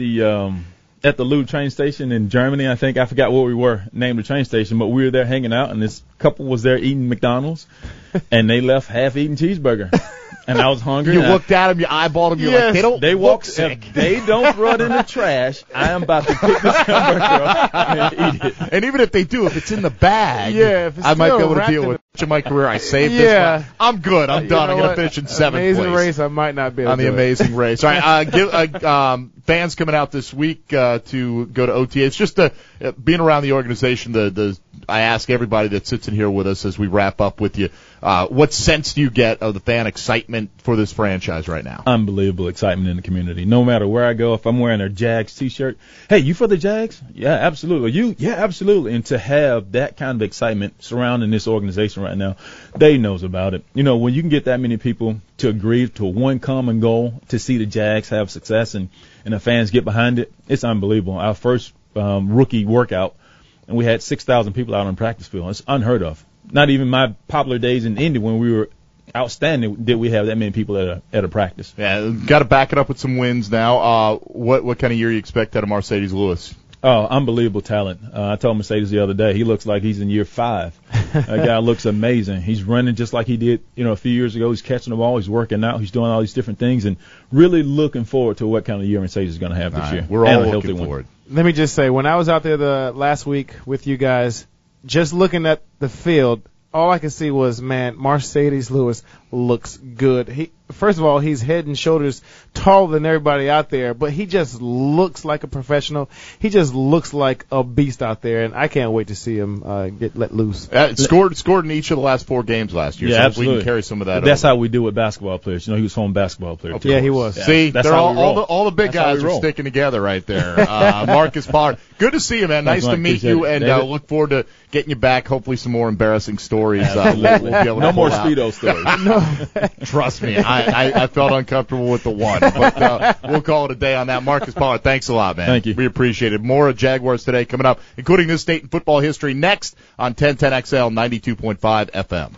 at the Lou train station in Germany, I think. I forgot what we were, named the train station, but we were there hanging out, and this couple was there eating McDonald's, and they left half-eaten cheeseburger. And I was hungry. You looked at them, you eyeballed them, you're like, they walk sick. If they don't throw it in the trash, I am about to pick this hamburger up and eat it. And even if they do, if it's in the bag, I might be able to deal with it. In my career, I saved this one. I'm good. I'm done. I'm going to finish in 7th place. Amazing Race, I might not be able on to the Amazing Race. All right, fans coming out this week to go to OTA. It's just being around the organization. I ask everybody that sits in here with us as we wrap up with you, what sense do you get of the fan excitement for this franchise right now? Unbelievable excitement in the community. No matter where I go, if I'm wearing a Jags T-shirt, hey, you for the Jags? Yeah, absolutely. You? Yeah, absolutely. And to have that kind of excitement surrounding this organization right now, Dave knows about it. When you can get that many people to agree to one common goal, to see the Jags have success and the fans get behind it, it's unbelievable. Our first rookie workout, and we had 6,000 people out on practice field. It's unheard of. Not even my popular days in Indy when we were outstanding did we have that many people at a practice. Yeah, got to back it up with some wins now. What kind of year you expect out of Marcedes Lewis? Oh, unbelievable talent. I told Mercedes the other day, he looks like he's in year 5. That guy looks amazing. He's running just like he did, a few years ago. He's catching the ball. He's working out. He's doing all these different things, and really looking forward to what kind of year Mercedes is going to have this year. We're all looking forward. Let me just say, when I was out there the last week with you guys, just looking at the field, all I could see was, man, Marcedes Lewis looks good. First of all, he's head and shoulders taller than everybody out there, but he just looks like a professional. He just looks like a beast out there, and I can't wait to see him get let loose. Scored in each of the last 4 games last year, yeah, so absolutely. we can carry some of that That's over. how we do with basketball players. He was home basketball player. Yeah, he was. Yeah. See, that's they're how we roll. all the big guys are sticking together right there. Marcus Pollard, good to see you, man. Nice to meet you, and look forward to getting you back. Hopefully some more embarrassing stories. We'll be able no to more out. Speedo stories. Trust me, I felt uncomfortable with the one, but we'll call it a day on that. Marcus Pollard, thanks a lot, man. Thank you. We appreciate it. More Jaguars today coming up, including this Dayton football history next on 1010XL 92.5 FM.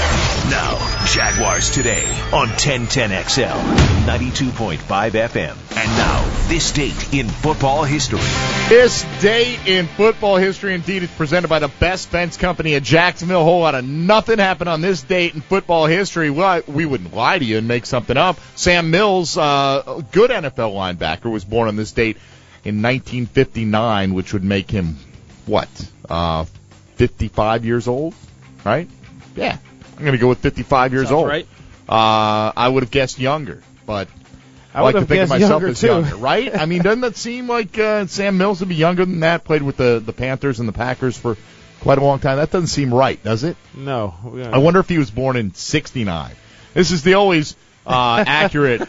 Now, Jaguars today on 1010XL 92.5 FM. And now, this date in football history. This date in football history, indeed, is presented by the Best Fence Company of Jacksonville. A whole lot of nothing happened on this date in football history. Well, we wouldn't lie to you and make something up. Sam Mills, a good NFL linebacker, was born on this date in 1959, which would make him, 55 years old, right? Yeah, I'm going to go with 55 years old. Right. I would have guessed younger, but I like to think of myself as younger, right? I mean, doesn't that seem like Sam Mills would be younger than that? Played with the Panthers and the Packers for quite a long time. That doesn't seem right, does it? No. I wonder if he was born in 69. This is the always accurate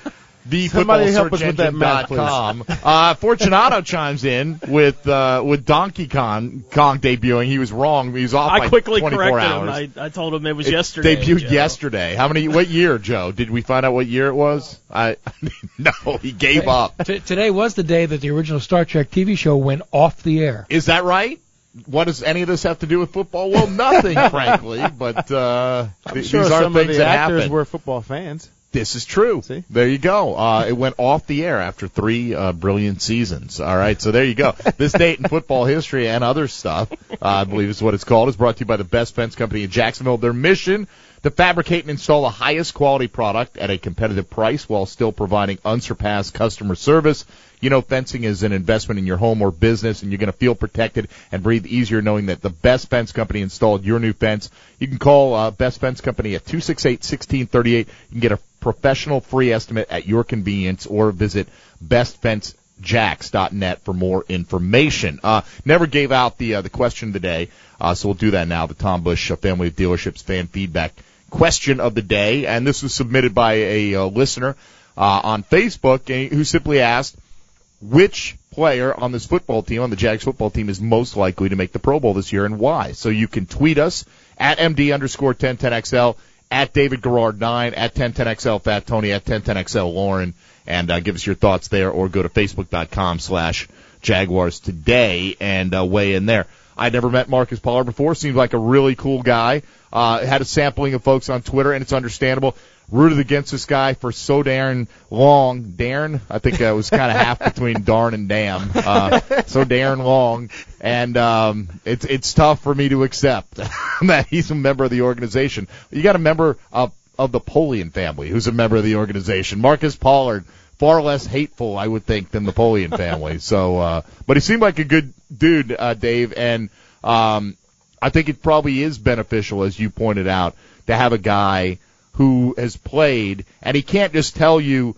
thefootballsearchengine.com. Fortunato chimes in with Donkey Kong debuting. He was wrong. He was off by 24 hours. I quickly corrected him. I told him it was yesterday. Debuted Joe. yesterday. What year, Joe? Did we find out what year it was? No, he gave up. Today was the day that the original Star Trek TV show went off the air. Is that right? What does any of this have to do with football? Well, nothing, frankly. But I'm sure these are some things of the that actors happen. were football fans. This is true. See? There you go. It went off the air after 3 brilliant seasons. All right, so there you go. This date in football history and other stuff, I believe is what it's called, is brought to you by the Best Fence Company in Jacksonville. Their mission, to fabricate and install the highest quality product at a competitive price while still providing unsurpassed customer service. You know, fencing is an investment in your home or business, and you're going to feel protected and breathe easier knowing that the Best Fence Company installed your new fence. You can call Best Fence Company at 268-1638. You can get a professional free estimate at your convenience, or visit bestfencejacks.net for more information. Never gave out the question of the day, so we'll do that now. The Tom Bush Family of Dealerships fan feedback question of the day, and this was submitted by a listener on Facebook who simply asked, which player on this football team, on the Jags football team, is most likely to make the Pro Bowl this year and why? So you can tweet us at MD_1010XL, at David Garrard 9, at 1010XL Fat Tony, at 1010XL Lauren, and give us your thoughts there, or go to Facebook.com/Jaguars today and weigh in there. I never met Marcus Pollard before. Seems like a really cool guy. Had a sampling of folks on Twitter, and it's understandable. Rooted against this guy for so darn long. Darn? I think it was kind of half between darn and damn. So darn long. And it's tough for me to accept that he's a member of the organization. You got a member of the Polian family who's a member of the organization. Marcus Pollard, far less hateful, I would think, than the Polian family. So, but he seemed like a good dude, Dave, and I think it probably is beneficial, as you pointed out, to have a guy who has played, and he can't just tell you,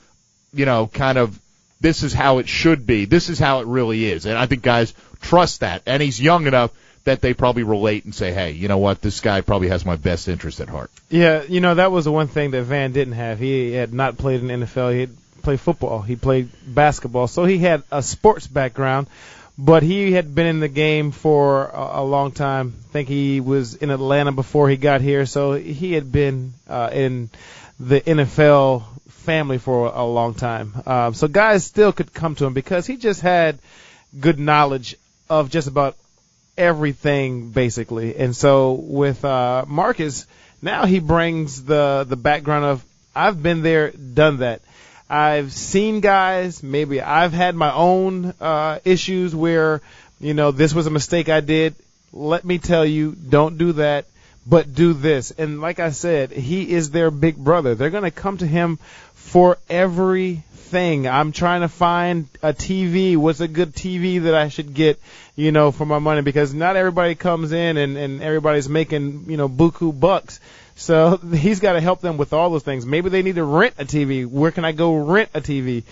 kind of, this is how it should be. This is how it really is. And I think guys trust that. And he's young enough that they probably relate and say, hey, you know what, this guy probably has my best interest at heart. Yeah, that was the one thing that Van didn't have. He had not played in the NFL. He had played football. He played basketball. So he had a sports background. But he had been in the game for a long time. I think he was in Atlanta before he got here, so he had been in the NFL family for a long time. So guys still could come to him because he just had good knowledge of just about everything, basically. And so with Marcus, now he brings the background of, I've been there, done that. I've seen guys, maybe I've had my own issues where, this was a mistake I did. Let me tell you, don't do that, but do this. And like I said, he is their big brother. They're going to come to him for everything. I'm trying to find a TV. What's a good TV that I should get, for my money? Because not everybody comes in and everybody's making, buku bucks. So he's got to help them with all those things. Maybe they need to rent a TV. Where can I go rent a TV?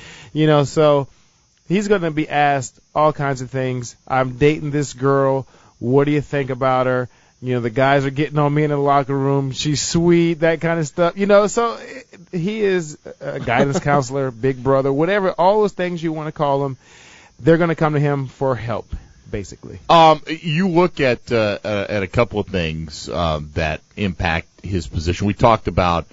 So he's going to be asked all kinds of things. I'm dating this girl. What do you think about her? The guys are getting on me in the locker room. She's sweet, that kind of stuff. So he is a guidance counselor, big brother, whatever, all those things you want to call him. They're going to come to him for help, basically. You look at a couple of things that impact his position. We talked about,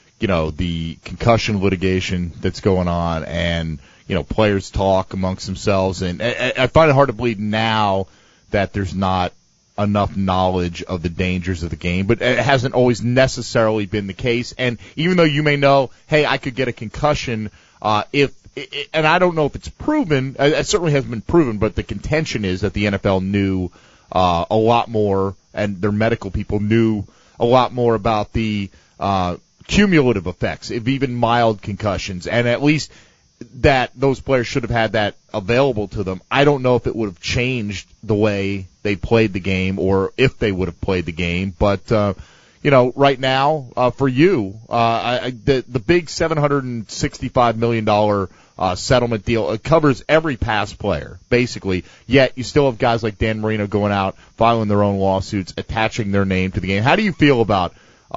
the concussion litigation that's going on, and players talk amongst themselves. And I find it hard to believe now that there's not enough knowledge of the dangers of the game, but it hasn't always necessarily been the case. And even though you may know, hey, I could get a concussion and I don't know if it's proven, it certainly hasn't been proven, but the contention is that the NFL knew a lot more, and their medical people knew a lot more about the cumulative effects of even mild concussions, and at least that those players should have had that available to them. I don't know if it would have changed the way they played the game or if they would have played the game, but right now, for you, the big $765 million settlement deal, it covers every past player, basically, yet you still have guys like Dan Marino going out, filing their own lawsuits, attaching their name to the game. How do you feel about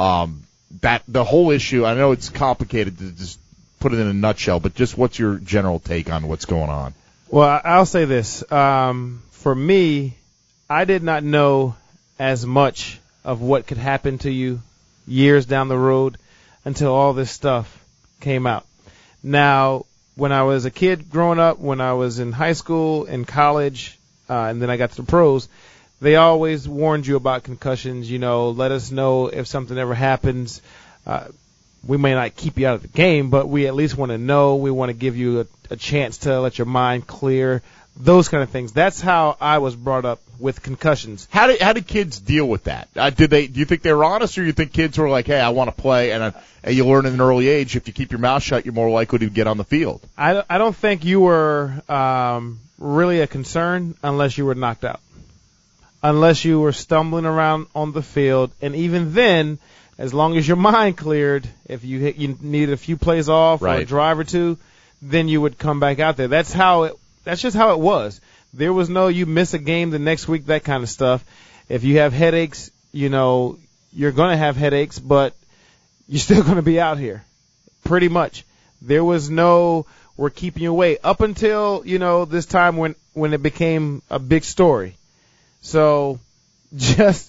the whole issue? I know it's complicated to just put it in a nutshell, but just what's your general take on what's going on? Well, I'll say this. For me, I did not know as much of what could happen to you years down the road until all this stuff came out. Now, when I was a kid growing up, when I was in high school, in college, and then I got to the pros, they always warned you about concussions. Let us know if something ever happens. We may not keep you out of the game, but we at least want to know. We want to give you a chance to let your mind clear. Those kind of things. That's how I was brought up with concussions. How did kids deal with that? Do you think they were honest, or do you think kids were like, hey, I want to play, and you learn at an early age, if you keep your mouth shut, you're more likely to get on the field? I don't think you were really a concern unless you were knocked out. Unless you were stumbling around on the field, and even then, as long as your mind cleared, if you needed a few plays off or a drive or two, then you would come back out there. That's just how it was. There was no you miss a game the next week, that kind of stuff. If you have headaches, you're going to have headaches, but you're still going to be out here, pretty much. There was no we're keeping you away up until, this time when it became a big story. So just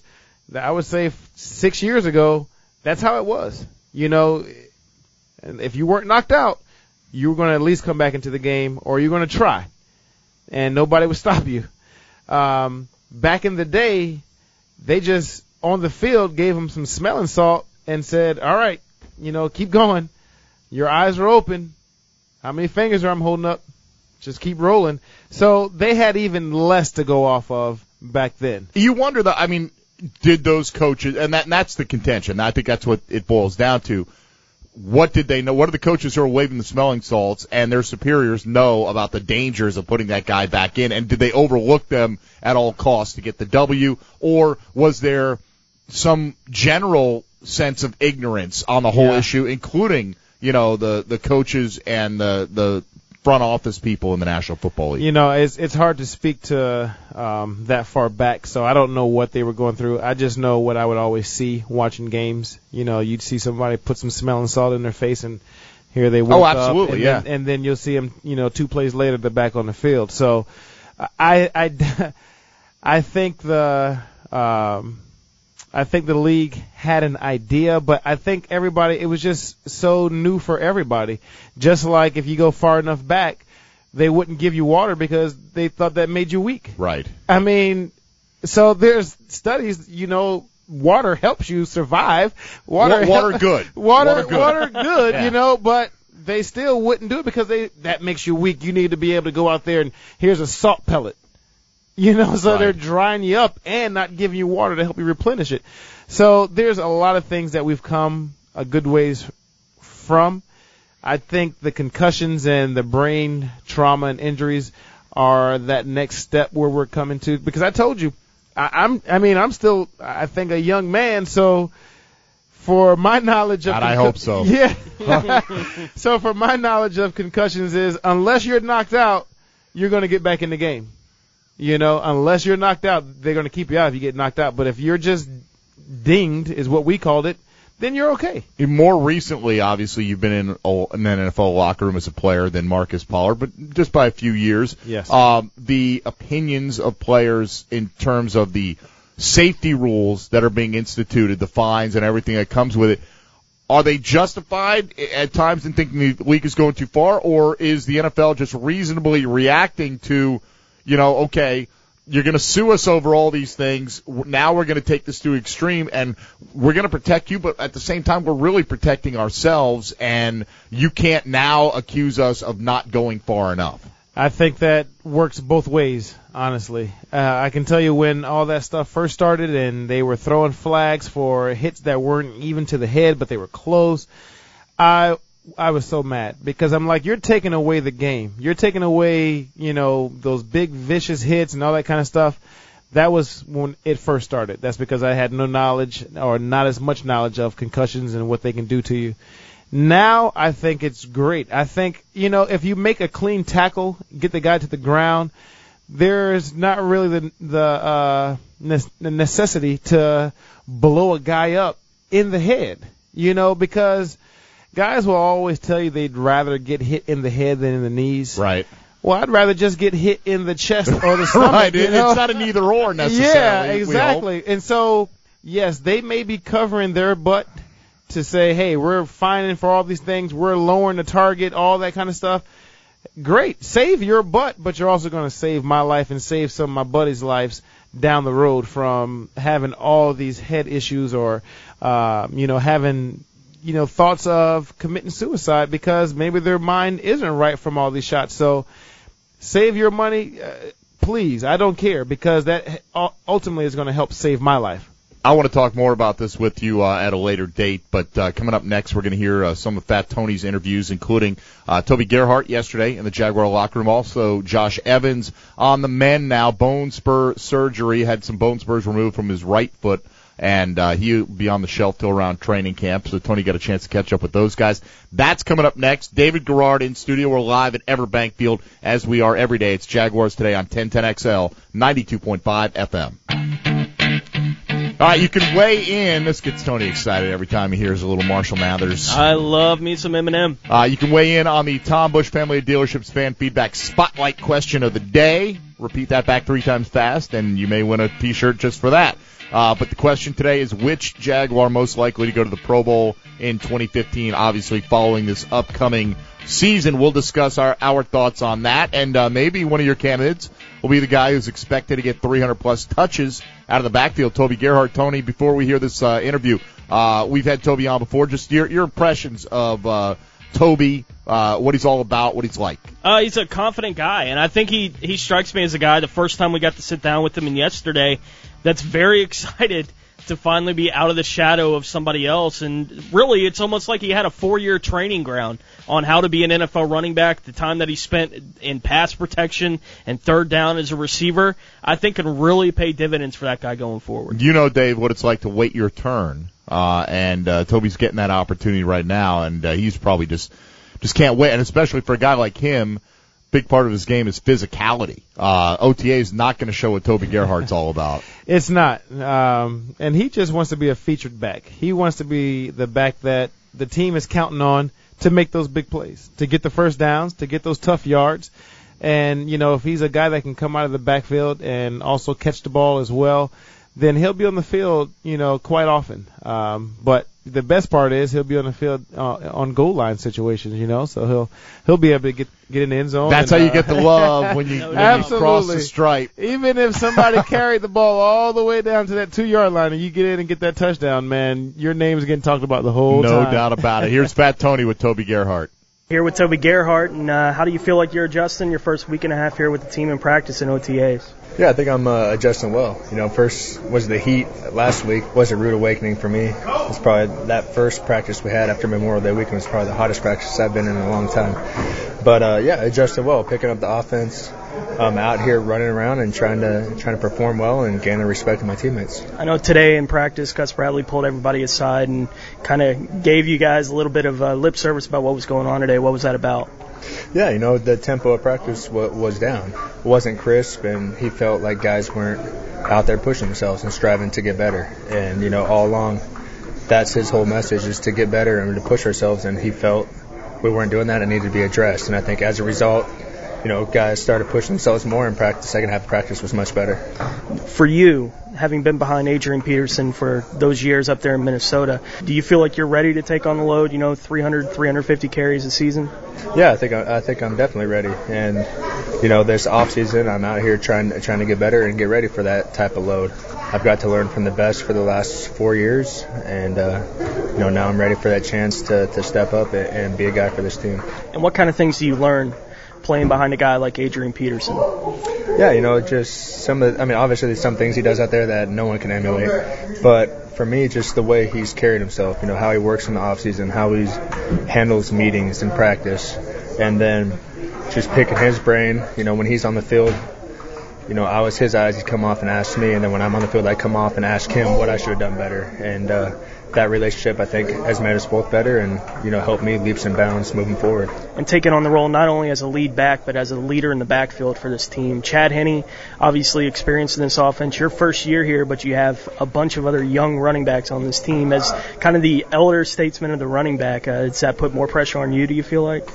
I would say 6 years ago, that's how it was. You know, and if you weren't knocked out, you were going to at least come back into the game, or you're going to try, and nobody would stop you. Back in the day, they just on the field gave him some smelling salt and said, all right, you know, keep going. Your eyes are open. How many fingers are I'm holding up? Just keep rolling. So they had even less to go off of back then. You wonder, did those coaches, and that's the contention. I think that's what it boils down to. What did they know? What do the coaches who are waving the smelling salts and their superiors know about the dangers of putting that guy back in? And did they overlook them at all costs to get the W? Or was there some general sense of ignorance on the whole issue, including, you know, the coaches and the front office people in the National Football League? You know, it's hard to speak to that far back, so I don't know what they were going through. I just know what I would always see watching games. You know, you'd see somebody put some smelling salt in their face, and here they woke up. Oh, absolutely, and then you'll see them, you know, 2 plays later, they're back on the field. So I think the league had an idea, but I think it was just so new for everybody. Just like if you go far enough back, they wouldn't give you water because they thought that made you weak. Right. I mean, so there's studies, you know, water helps you survive. Water good. Water good, Yeah. you know, but they still wouldn't do it because that makes you weak. You need to be able to go out there and here's a salt pellet. You know, so they're drying you up and not giving you water to help you replenish it. So there's a lot of things that we've come a good ways from. I think the concussions and the brain trauma and injuries are that next step where we're coming to. Because I told you, I'm still, I think, a young man. So for my knowledge of, God, I hope so. Yeah. So for my knowledge of concussions is unless you're knocked out, you're going to get back in the game. You know, unless you're knocked out, they're going to keep you out if you get knocked out. But if you're just dinged, is what we called it, then you're okay. More recently, obviously, you've been in an NFL locker room as a player than Marcus Pollard, but just by a few years. Yes. The opinions of players in terms of the safety rules that are being instituted, the fines and everything that comes with it, are they justified at times in thinking the league is going too far, or is the NFL just reasonably reacting to, you know, okay, you're going to sue us over all these things. Now we're going to take this to extreme, and we're going to protect you, but at the same time, we're really protecting ourselves, and you can't now accuse us of not going far enough. I think that works both ways, honestly. I can tell you when all that stuff first started and they were throwing flags for hits that weren't even to the head, but they were close, I was so mad because I'm like, you're taking away the game. You're taking away, you know, those big vicious hits and all that kind of stuff. That was when it first started. That's because I had no knowledge or not as much knowledge of concussions and what they can do to you. Now I think it's great. I think, you know, if you make a clean tackle, get the guy to the ground, there's not really the necessity to blow a guy up in the head, you know, because guys will always tell you they'd rather get hit in the head than in the knees. Right. Well, I'd rather just get hit in the chest or the stomach. Right. You know? It's not an either or necessarily. Yeah, exactly. And so, yes, they may be covering their butt to say, hey, we're fining for all these things. We're lowering the target, all that kind of stuff. Great. Save your butt, but you're also going to save my life and save some of my buddies' lives down the road from having all these head issues or, having, thoughts of committing suicide because maybe their mind isn't right from all these shots. So save your money, please. I don't care because that ultimately is going to help save my life. I want to talk more about this with you at a later date, but coming up next, we're going to hear some of Fat Tony's interviews, including Toby Gerhart yesterday in the Jaguar locker room, also Josh Evans on the men now, bone spur surgery, had some bone spurs removed from his right foot, and he'll be on the shelf till around training camp, so Tony got a chance to catch up with those guys. That's coming up next. David Garrard in studio. We're live at Everbank Field, as we are every day. It's Jaguars Today on 1010XL, 92.5 FM. All right, you can weigh in. This gets Tony excited every time he hears a little Marshall Mathers. I love me some Eminem. You can weigh in on the Tom Bush Family of Dealerships fan feedback spotlight question of the day. Repeat that back 3 times fast, and you may win a T-shirt just for that. But the question today is which Jaguar most likely to go to the Pro Bowl in 2015, obviously following this upcoming season. We'll discuss our thoughts on that, and maybe one of your candidates will be the guy who's expected to get 300-plus touches out of the backfield, Toby Gerhart. Tony, before we hear this interview, we've had Toby on before. Just your impressions of Toby, what he's all about, what he's like. He's a confident guy, and I think he strikes me as a guy, the first time we got to sit down with him yesterday, that's very excited to finally be out of the shadow of somebody else. And really, it's almost like he had a 4-year training ground on how to be an NFL running back. The time that he spent in pass protection and third down as a receiver, I think can really pay dividends for that guy going forward. You know, Dave, what it's like to wait your turn. And Toby's getting that opportunity right now, and he's probably just can't wait. And especially for a guy like him, big part of his game is physicality. OTA is not going to show what Toby Gerhart's all about. It's not. And he just wants to be a featured back. He wants to be the back that the team is counting on to make those big plays, to get the first downs, to get those tough yards. And, you know, if he's a guy that can come out of the backfield and also catch the ball as well, then he'll be on the field, you know, quite often. But the best part is he'll be on the field on goal line situations, you know, so he'll be able to get in the end zone. That's how you get the love when you cross the stripe. Even if somebody carried the ball all the way down to that 2-yard line and you get in and get that touchdown, man, your name's getting talked about the whole time. No doubt about it. Here's Fat Tony with Toby Gerhart. Here with Toby Gerhart, and how do you feel like you're adjusting your first week and a half here with the team in practice in OTAs? Yeah, I think I'm adjusting well. You know, first was the heat last week. Was a rude awakening for me. It's probably that first practice we had after Memorial Day weekend was probably the hottest practice I've been in a long time. But yeah, adjusted well, picking up the offense, out here running around and trying to perform well and gain the respect of my teammates. I know today in practice, Gus Bradley pulled everybody aside and kind of gave you guys a little bit of lip service about what was going on today. What was that about? Yeah, you know, the tempo of practice was down. It wasn't crisp, and he felt like guys weren't out there pushing themselves and striving to get better. And, you know, all along, that's his whole message, is to get better and to push ourselves, and he felt we weren't doing that and needed to be addressed. And I think as a result, you know, guys started pushing themselves more in practice. The second half of practice was much better. For you, having been behind Adrian Peterson for those years up there in Minnesota, do you feel like you're ready to take on the load, you know, 300, 350 carries a season? Yeah, I think I'm definitely ready. And, you know, this off season, I'm out here trying to get better and get ready for that type of load. I've got to learn from the best for the last 4 years, and you know, now I'm ready for that chance to step up and be a guy for this team. And what kind of things do you learn playing behind a guy like Adrian Peterson? Yeah, you know, just obviously there's some things he does out there that no one can emulate, but for me, just the way he's carried himself, you know, how he works in the off season, how he handles meetings and practice, and then just picking his brain, you know, when he's on the field, you know, I was his eyes, he'd come off and ask me, and then when I'm on the field, I come off and ask him what I should have done better. And that relationship, I think, has made us both better and, you know, helped me leaps and bounds moving forward. And taking on the role not only as a lead back, but as a leader in the backfield for this team. Chad Henne, obviously experienced in this offense. Your first year here, but you have a bunch of other young running backs on this team. As kind of the elder statesman of the running back, does that put more pressure on you, do you feel like?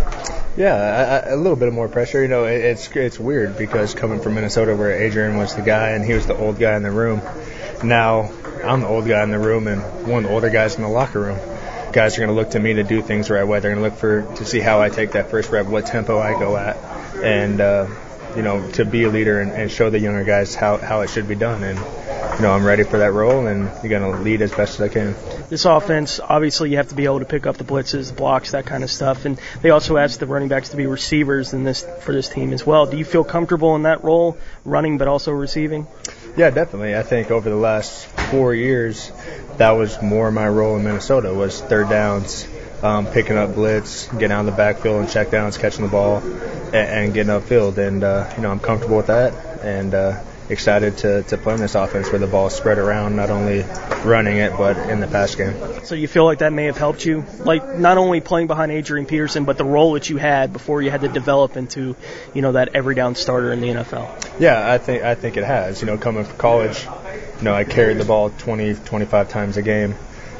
Yeah, a little bit of more pressure. You know, it's weird because coming from Minnesota where Adrian was the guy and he was the old guy in the room, now I'm the old guy in the room and one of the older guys in the locker room. Guys are going to look to me to do things the right way. They're going to look to see how I take that first rep, what tempo I go at, and you know, to be a leader and show the younger guys how it should be done. And you know, I'm ready for that role, and you're going to lead as best as I can. This offense, obviously, you have to be able to pick up the blitzes, the blocks, that kind of stuff. And they also ask the running backs to be receivers for this team as well. Do you feel comfortable in that role, running but also receiving? Yeah, definitely. I think over the last 4 years, that was more my role in Minnesota, was third downs, picking up blitz, getting out of the backfield and check downs, catching the ball, and getting upfield. And, you know, I'm comfortable with that and excited to play in this offense where the ball is spread around, not only running it, but in the pass game. So you feel like that may have helped you? Like not only playing behind Adrian Peterson, but the role that you had before you had to develop into, you know, that every down starter in the NFL? Yeah, I think it has. You know, coming from college, you know, I carried the ball 20, 25 times a game.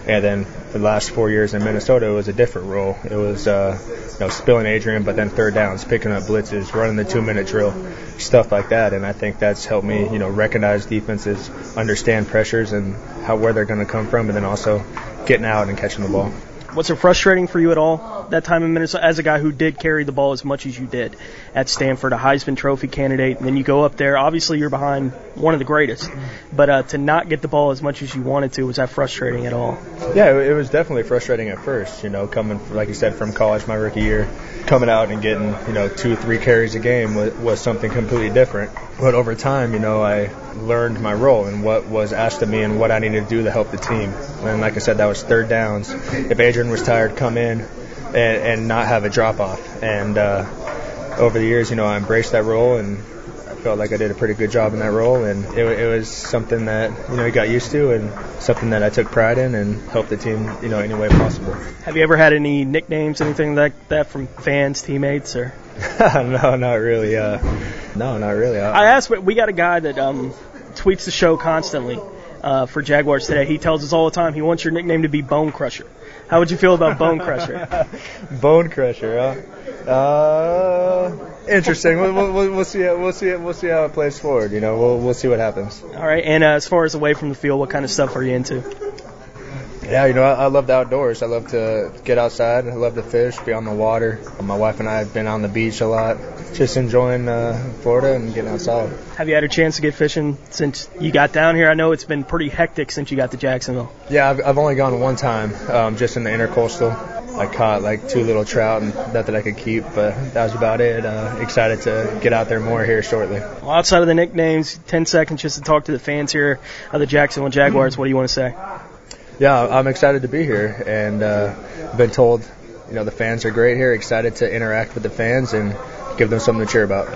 And then for the last 4 years in Minnesota, it was a different role. It was spilling Adrian, but then third downs, picking up blitzes, running the 2-minute drill, stuff like that. And I think that's helped me, recognize defenses, understand pressures and where they're going to come from, and then also getting out and catching the ball. Was it frustrating for you at all that time in Minnesota as a guy who did carry the ball as much as you did at Stanford, a Heisman Trophy candidate, and then you go up there, obviously you're behind one of the greatest, but to not get the ball as much as you wanted to, was that frustrating at all? Yeah, it was definitely frustrating at first, coming, like you said, from college my rookie year, coming out and getting, 2-3 carries a game was something completely different. But over time, I learned my role and what was asked of me and what I needed to do to help the team. And like I said, that was third downs. If Adrian was tired, come in and not have a drop-off. And over the years, I embraced that role, and I felt like I did a pretty good job in that role. And it was something that, I got used to and something that I took pride in and helped the team, any way possible. Have you ever had any nicknames, anything like that from fans, teammates, or? No, not really. No, not really. I asked, but we got a guy that tweets the show constantly for Jaguars Today. He tells us all the time he wants your nickname to be Bone Crusher. How would you feel about Bone Crusher? Bone Crusher, interesting. We'll see. We'll see how it plays forward. We'll see what happens. All right. And as far as away from the field, what kind of stuff are you into? Yeah, I love the outdoors. I love to get outside. I love to fish, be on the water. My wife and I have been on the beach a lot, just enjoying Florida and getting outside. Have you had a chance to get fishing since you got down here? I know it's been pretty hectic since you got to Jacksonville. Yeah, I've only gone one time, just in the intercoastal. I caught like 2 little trout and that I could keep, but that was about it. Excited to get out there more here shortly. Well, outside of the nicknames, 10 seconds just to talk to the fans here of the Jacksonville Jaguars. What do you want to say? Yeah, I'm excited to be here, and I've been told, the fans are great here, excited to interact with the fans and give them something to cheer about.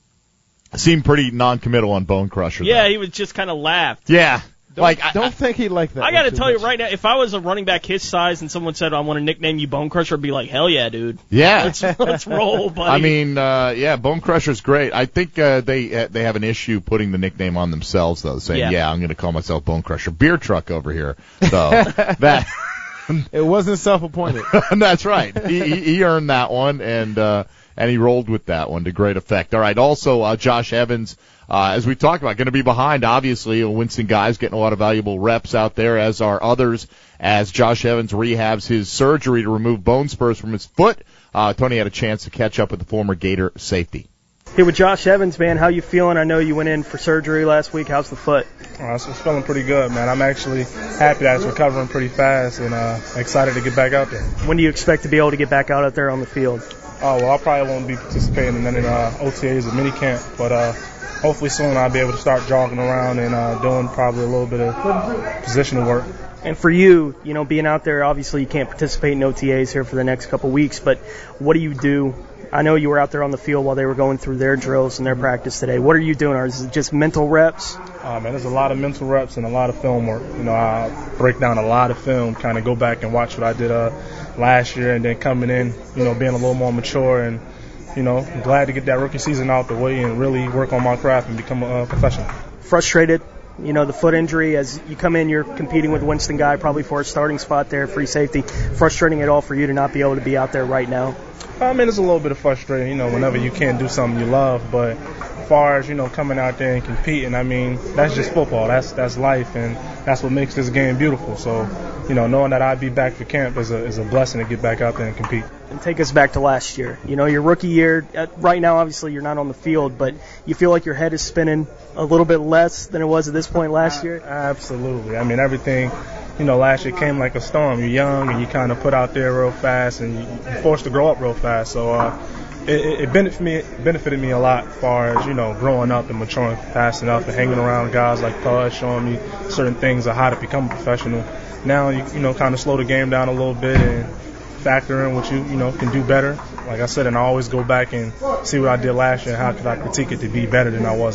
Seemed pretty non-committal on Bone Crusher. Yeah, though. he was just kind of laughed. Yeah. Don't think he'd like that. I got to tell you right now, if I was a running back his size and someone said, I want to nickname you Bone Crusher, I'd be like, hell yeah, dude. Yeah. Let's roll, buddy. I mean, Bone Crusher's great. I think they have an issue putting the nickname on themselves, though, saying, I'm going to call myself Bone Crusher. Beer truck over here. So that it wasn't self-appointed. That's right. He earned that one, and he rolled with that one to great effect. All right, also Josh Evans, as we talked about, going to be behind, obviously. Winston Guy's getting a lot of valuable reps out there, as are others, as Josh Evans rehabs his surgery to remove bone spurs from his foot. Tony had a chance to catch up with the former Gator safety. Here with Josh Evans, man, how you feeling? I know you went in for surgery last week. How's the foot? It's feeling pretty good, man. I'm actually happy that it's recovering pretty fast and excited to get back out there. When do you expect to be able to get back out there on the field? Oh, well, I probably won't be participating in any OTAs or minicamp, but hopefully soon I'll be able to start jogging around and doing probably a little bit of positional work. And for you, being out there, obviously you can't participate in OTAs here for the next couple weeks, but what do you do? I know you were out there on the field while they were going through their drills and their practice today. What are you doing? Or is it just mental reps? Man, there's a lot of mental reps and a lot of film work. I break down a lot of film, kind of go back and watch what I did last year, and then coming in, being a little more mature and, I'm glad to get that rookie season out the way and really work on my craft and become a professional. Frustrated? The foot injury, as you come in, you're competing with Winston Guy probably for a starting spot there, free safety. Frustrating at all for you to not be able to be out there right now? It's a little bit of frustrating, whenever you can't do something you love. But as far as, coming out there and competing, that's just football. That's life, and that's what makes this game beautiful. So, knowing that I'd be back for camp is a blessing to get back out there and compete. And take us back to last year. Your rookie year, right now, obviously, you're not on the field, but you feel like your head is spinning a little bit less than it was at this point last year? Absolutely. Everything, last year came like a storm. You're young, and you kind of put out there real fast, and you're forced to grow up real fast. So it benefited me a lot as far as, growing up and maturing fast enough and hanging around guys like Pud, showing me certain things of how to become a professional. Now, you kind of slow the game down a little bit and factor in what you can do better. Like I said, and I always go back and see what I did last year and how could I critique it to be better than I was last year.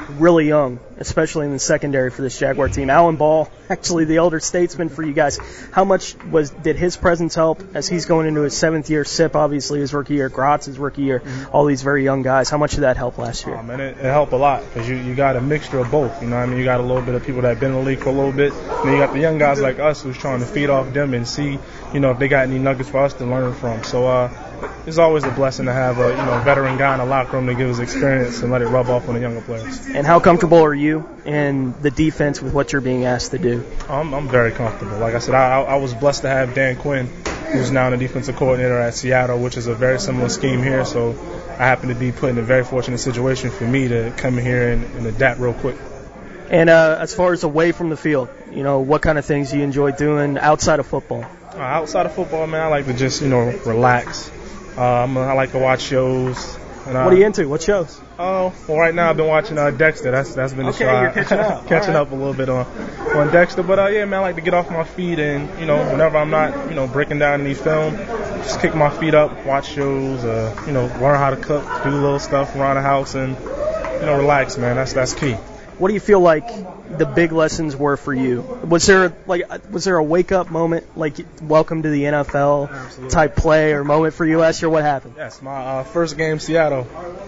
really young, especially in the secondary for this Jaguar team. Alan Ball, actually the elder statesman for you guys. How much did his presence help as he's going into his 7th year? Sip, obviously, his rookie year. Gratz, his rookie year. All these very young guys. How much did that help last year? Man, it helped a lot because you got a mixture of both. You know what I mean? You got a little bit of people that have been in the league for a little bit. And then you got the young guys like us who's trying to feed off them and see, if they got any nuggets for us to learn from. So it's always a blessing to have a veteran guy in the locker room to give his experience and let it rub off on the younger players. And how comfortable are you in the defense with what you're being asked to do? I'm very comfortable. Like I said, I was blessed to have Dan Quinn, who's now the defensive coordinator at Seattle, which is a very similar scheme here. So I happen to be put in a very fortunate situation for me to come in here and adapt real quick. And as far as away from the field, what kind of things do you enjoy doing outside of football? Outside of football, man, I like to just, relax. I like to watch shows. And, what are you into? What shows? Well, right now I've been watching Dexter. That's been the show. Okay, you're catching up. Catching up a little bit on Dexter. But, yeah, man, I like to get off my feet and, whenever I'm not, breaking down any film, just kick my feet up, watch shows, learn how to cook, do little stuff around the house and, relax, man. That's key. What do you feel like the big lessons were for you? Was there a wake-up moment, like welcome to the NFL type play or moment for you last year? What happened? Yes, my first game, Seattle.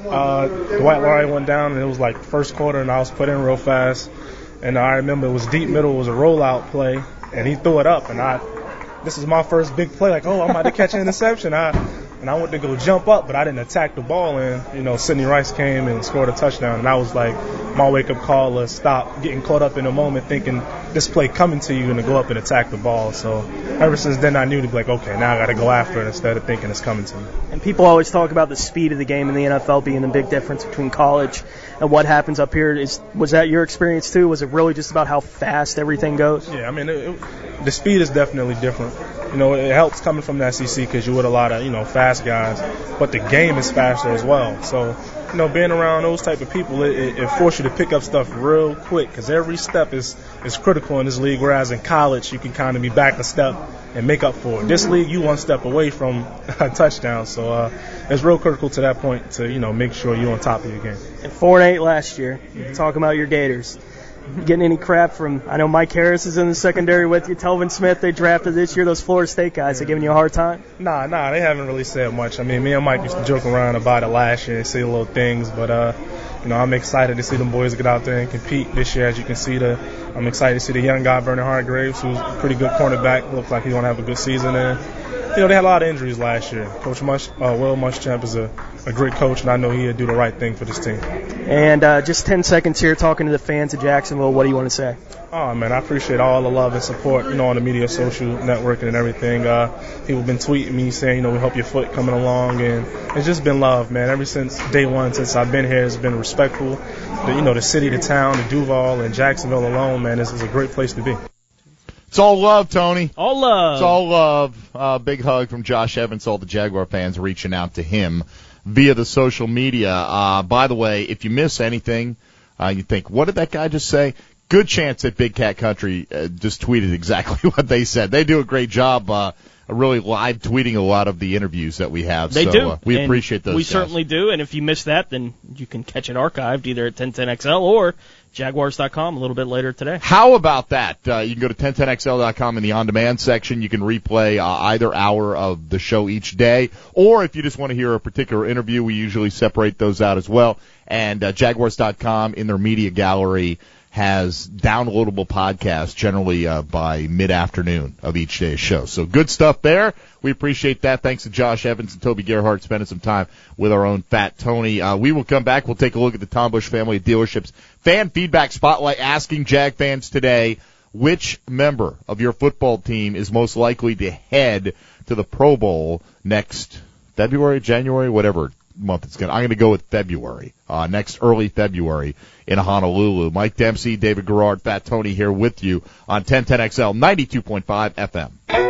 Dwight Laurie went down, and it was like first quarter, and I was put in real fast. And I remember it was deep middle, it was a rollout play, and he threw it up, and this is my first big play. Like, I'm about to catch an interception. And I went to go jump up, but I didn't attack the ball. And, Sidney Rice came and scored a touchdown. And that was like my wake-up call to stop getting caught up in the moment thinking this play coming to you and to go up and attack the ball. So ever since then, I knew to be like, okay, now I got to go after it instead of thinking it's coming to me. And people always talk about the speed of the game in the NFL being the big difference between college and what happens up here. Was that your experience too? Was it really just about how fast everything goes? Yeah, I mean, the speed is definitely different. It helps coming from the SEC because you're with a lot of, fast guys, but the game is faster as well. So, being around those type of people, it forces you to pick up stuff real quick because every step is critical in this league, whereas in college you can kind of be back a step and make up for it. This league, you one step away from a touchdown, so it's real critical to that point to, make sure you're on top of your game. And 4-8 last year, talking about your Gators. Getting any crap from, I know Mike Harris is in the secondary with you, Telvin Smith they drafted this year, those Florida State guys, they giving you a hard time? Nah, they haven't really said much. I mean, me and Mike used to joke around about it last year and say little things, but, I'm excited to see them boys get out there and compete this year. As you can see, I'm excited to see the young guy, Vernon Hargraves, who's a pretty good cornerback, looks like he's going to have a good season. And, they had a lot of injuries last year. Coach Will Muschamp is a great coach, and I know he'll do the right thing for this team. And just 10 seconds here talking to the fans of Jacksonville. What do you want to say? Oh, man, I appreciate all the love and support, on the media, social networking and everything. People have been tweeting me saying, we hope your foot coming along, and it's just been love, man. Ever since day one, since I've been here, it's been respectful. The city, the town, the Duval, and Jacksonville alone, man, this is a great place to be. It's all love, Tony. All love. It's all love. Big hug from Josh Evans, all the Jaguar fans reaching out to him via the social media. By the way, if you miss anything, you think, what did that guy just say? Good chance that Big Cat Country just tweeted exactly what they said. They do a great job really live tweeting a lot of the interviews that we have. They do. We appreciate those. We guys. certainly do. And if you missed that, then you can catch it archived either at 1010XL or Jaguars.com a little bit later today. How about that? You can go to 1010XL.com in the on-demand section. You can replay either hour of the show each day. Or if you just want to hear a particular interview, we usually separate those out as well. And Jaguars.com in their media gallery has downloadable podcasts generally by mid-afternoon of each day's show. So good stuff there. We appreciate that. Thanks to Josh Evans and Toby Gerhardt spending some time with our own Fat Tony. We will come back. We'll take a look at the Tom Busch family of dealerships fan feedback spotlight, asking Jag fans today which member of your football team is most likely to head to the Pro Bowl next February, January, whatever month it's going to. I'm going to go with February, next early February in Honolulu. Mike Dempsey, David Garrard, Fat Tony here with you on 1010XL 92.5 FM.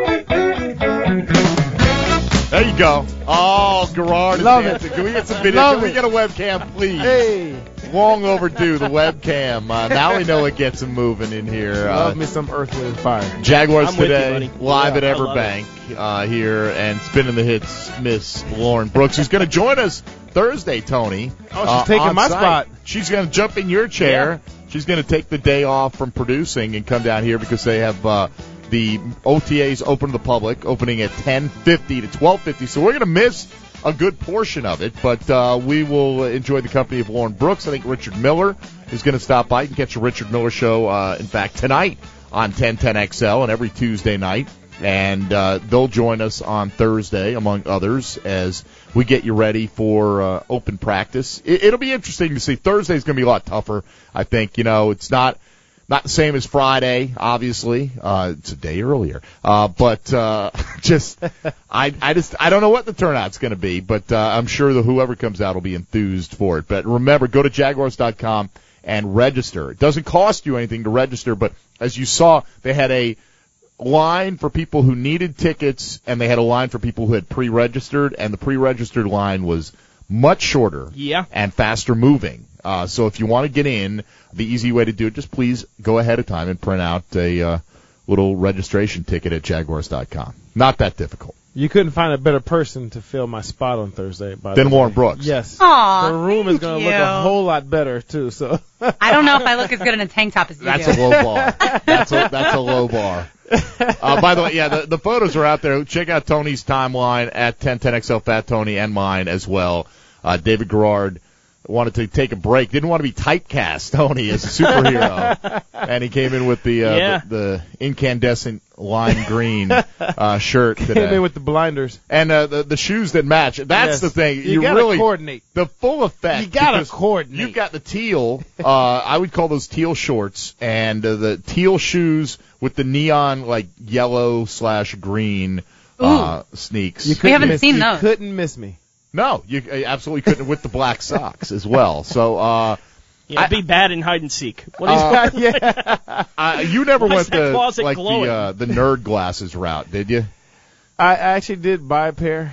There you go. Oh, Garrard is dancing. Can we get some video? Can we get a webcam, please? Hey. Long overdue, the webcam. Now we know it gets them moving in here. Love me some Earth, Wind, Fire. Jaguars I'm today, with you, live at Everbank here, and spinning the hits, Miss Lauren Brooks, who's going to join us Thursday, Tony. Oh, she's taking my spot. She's going to jump in your chair. Yeah. She's going to take the day off from producing and come down here because they have the OTAs open to the public, opening at 10:50 to 12:50. So we're going to miss a good portion of it, but we will enjoy the company of Lauren Brooks. I think Richard Miller is going to stop by. You can catch a Richard Miller show, in fact, tonight on 1010XL and every Tuesday night. And they'll join us on Thursday, among others, as we get you ready for open practice. It'll be interesting to see. Thursday's going to be a lot tougher, I think. You know, it's not the same as Friday, obviously. It's a day earlier. But I don't know what the turnout's going to be, but I'm sure that whoever comes out will be enthused for it. But remember, go to Jaguars.com and register. It doesn't cost you anything to register, but as you saw, they had a line for people who needed tickets, and they had a line for people who had pre-registered, and the pre-registered line was much shorter and faster moving. So if you want to get in, the easy way to do it, just please go ahead of time and print out a little registration ticket at Jaguars.com. Not that difficult. You couldn't find a better person to fill my spot on Thursday. Than Lauren Brooks. Yes. Aww, the room is going to look a whole lot better, too. So I don't know if I look as good in a tank top as you That's do. a low bar. That's a low bar. By the way, the photos are out there. Check out Tony's timeline at 1010XL Fat Tony and mine as well. David Garrard wanted to take a break. Didn't want to be typecast, Tony, as a superhero. And he came in with the incandescent lime green shirt today. Came in with the blinders. And the shoes that match. That's the thing. You got to coordinate. The full effect. You got to coordinate. You've got the teal. I would call those teal shorts. And the teal shoes with the neon, like, yellow/green sneaks. We haven't seen those. You couldn't miss me. No, you absolutely couldn't with the black socks as well. So, it'd be bad in hide and seek. You never went the nerd glasses route, did you? I actually did buy a pair.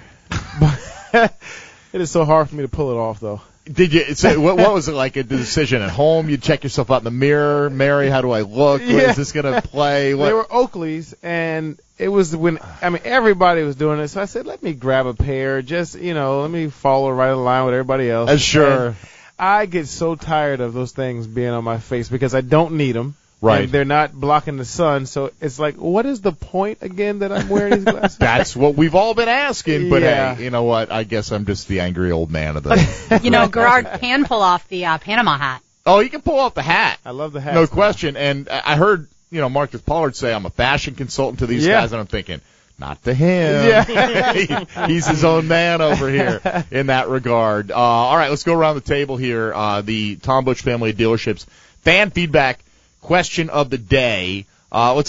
It is so hard for me to pull it off, though. Did you? So what was it like? A decision at home? You check yourself out in the mirror. Mary, how do I look? Yeah. Is this going to play? What? They were Oakleys, and it was everybody was doing it. So I said, let me grab a pair. Just, let me follow right in line with everybody else. Sure. And I get so tired of those things being on my face because I don't need them. Right. And they're not blocking the sun. So it's like, what is the point again that I'm wearing these glasses? That's what we've all been asking. But hey, you know what? I guess I'm just the angry old man of the. Garrard can pull off the Panama hat. Oh, he can pull off the hat. I love the hat. No question. And I heard, Marcus Pollard say I'm a fashion consultant to these guys, and I'm thinking, not to him. Yeah. He's his own man over here in that regard. All right, let's go around the table here. The Tom Bush family of dealerships fan feedback question of the day. Let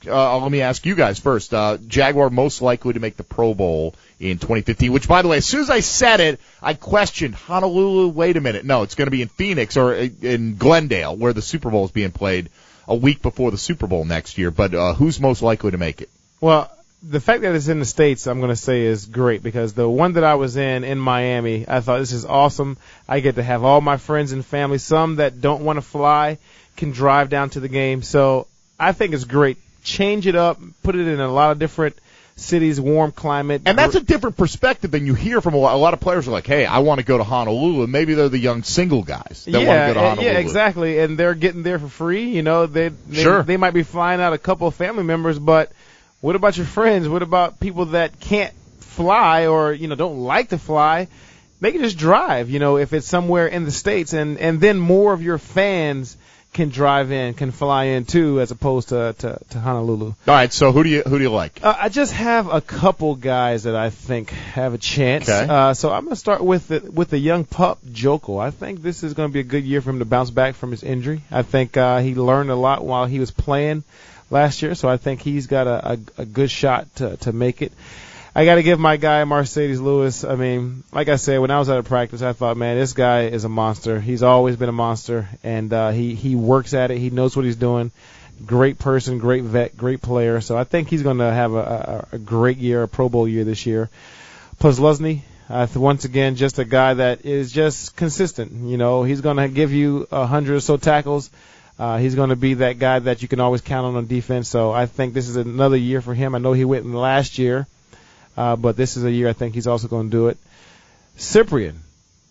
me ask you guys first. Jaguar most likely to make the Pro Bowl in 2015, which, by the way, as soon as I said it, I questioned Honolulu. Wait a minute. No, it's going to be in Phoenix or in Glendale, where the Super Bowl is being played a week before the Super Bowl next year. But who's most likely to make it? Well, the fact that it's in the States, I'm going to say, is great because the one that I was in Miami, I thought this is awesome. I get to have all my friends and family, some that don't want to fly, can drive down to the game. So I think it's great. Change it up, put it in a lot of different cities, warm climate. And that's a different perspective than you hear from a lot of players are like, hey, I want to go to Honolulu. And maybe they're the young single guys that want to go to Honolulu. Yeah, exactly. And they're getting there for free. They might be flying out a couple of family members, but what about your friends? What about people that can't fly or, don't like to fly? They can just drive, if it's somewhere in the States. And then more of your fans can drive in, can fly in too, as opposed to Honolulu. All right, so who do you like? I just have a couple guys that I think have a chance. Okay. So I'm going to start with the young pup, Joko. I think this is going to be a good year for him to bounce back from his injury. I think he learned a lot while he was playing last year, so I think he's got a good shot to make it. I got to give my guy Mercedes Lewis. I mean, like I said, when I was at a practice, I thought, man, this guy is a monster. He's always been a monster, and he works at it. He knows what he's doing. Great person, great vet, great player. So I think he's going to have a great year, a Pro Bowl year this year. Posluszny, once again, just a guy that is just consistent. He's going to give you 100 or so tackles. He's going to be that guy that you can always count on defense. So I think this is another year for him. I know he went in last year. But this is a year I think he's also going to do it. Cyprien.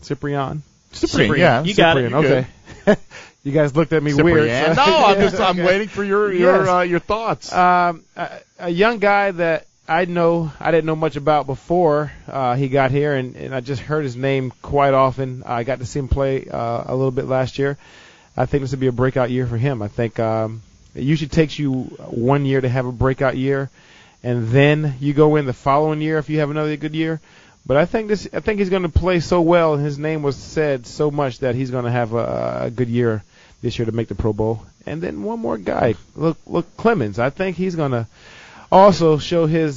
Cyprian. Cyprian, yeah. You got it. Cyprian, okay. You guys looked at me weird. Cyprian. So. No, I'm waiting for your thoughts. A young guy that I didn't know much about before he got here, and I just heard his name quite often. I got to see him play a little bit last year. I think this would be a breakout year for him. I think it usually takes you 1 year to have a breakout year, and then you go in the following year if you have another good year. But I think he's going to play so well, and his name was said so much that he's going to have a good year this year to make the Pro Bowl. And then one more guy, look Clemens. I think he's going to also show his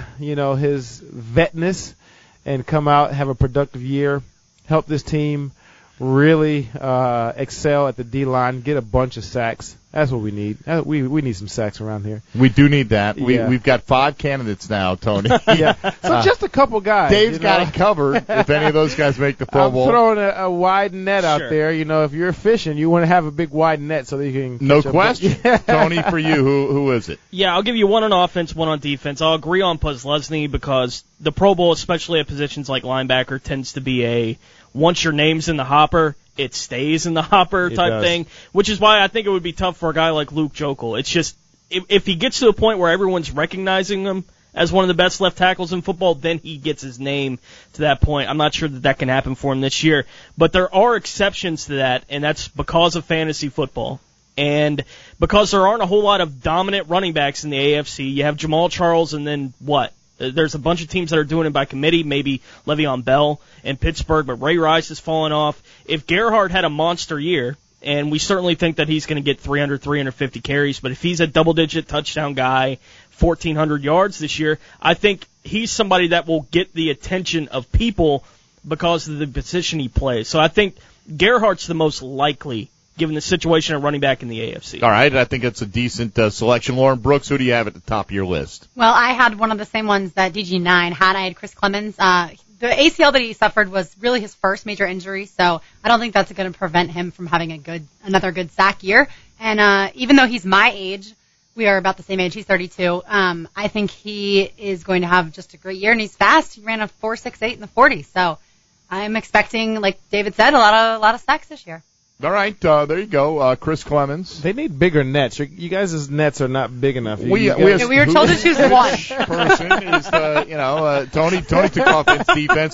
his vetness and come out, have a productive year, help this team really excel at the D-line, get a bunch of sacks. That's what we need. We need some sacks around here. We do need that. Yeah. We've got 5 candidates now, Tony. Yeah. So just a couple guys. Dave's got it covered if any of those guys make the Pro Bowl. I'm throwing a wide net out there. If you're fishing, you want to have a big wide net so that you can No question. Tony, for you, who is it? Yeah, I'll give you one on offense, one on defense. I'll agree on Posluszny because the Pro Bowl, especially at positions like linebacker, tends to be once your name's in the hopper, it stays in the hopper type thing, which is why I think it would be tough for a guy like Luke Joeckel. It's just, if he gets to a point where everyone's recognizing him as one of the best left tackles in football, then he gets his name to that point. I'm not sure that can happen for him this year, but there are exceptions to that, and that's because of fantasy football. And because there aren't a whole lot of dominant running backs in the AFC, you have Jamal Charles and then what? There's a bunch of teams that are doing it by committee, maybe Le'Veon Bell in Pittsburgh, but Ray Rice has fallen off. If Gerhard had a monster year, and we certainly think that he's going to get 300, 350 carries, but if he's a double-digit touchdown guy, 1,400 yards this year, I think he's somebody that will get the attention of people because of the position he plays. So I think Gerhardt's the most likely, given the situation at running back in the AFC. All right, I think it's a decent selection. Lauren Brooks, who do you have at the top of your list? Well, I had one of the same ones that DG9 had. I had Chris Clemens. The ACL that he suffered was really his first major injury, so I don't think that's going to prevent him from having another good sack year. And even though he's my age, we are about the same age. He's 32. I think he is going to have just a great year, and he's fast. He ran a 4.68 in the 40, so I'm expecting, like David said, a lot of sacks this year. All right, there you go, Chris Clemens. They need bigger nets. You guys' nets are not big enough. We were told to choose one. Person is Tony took offense, defense.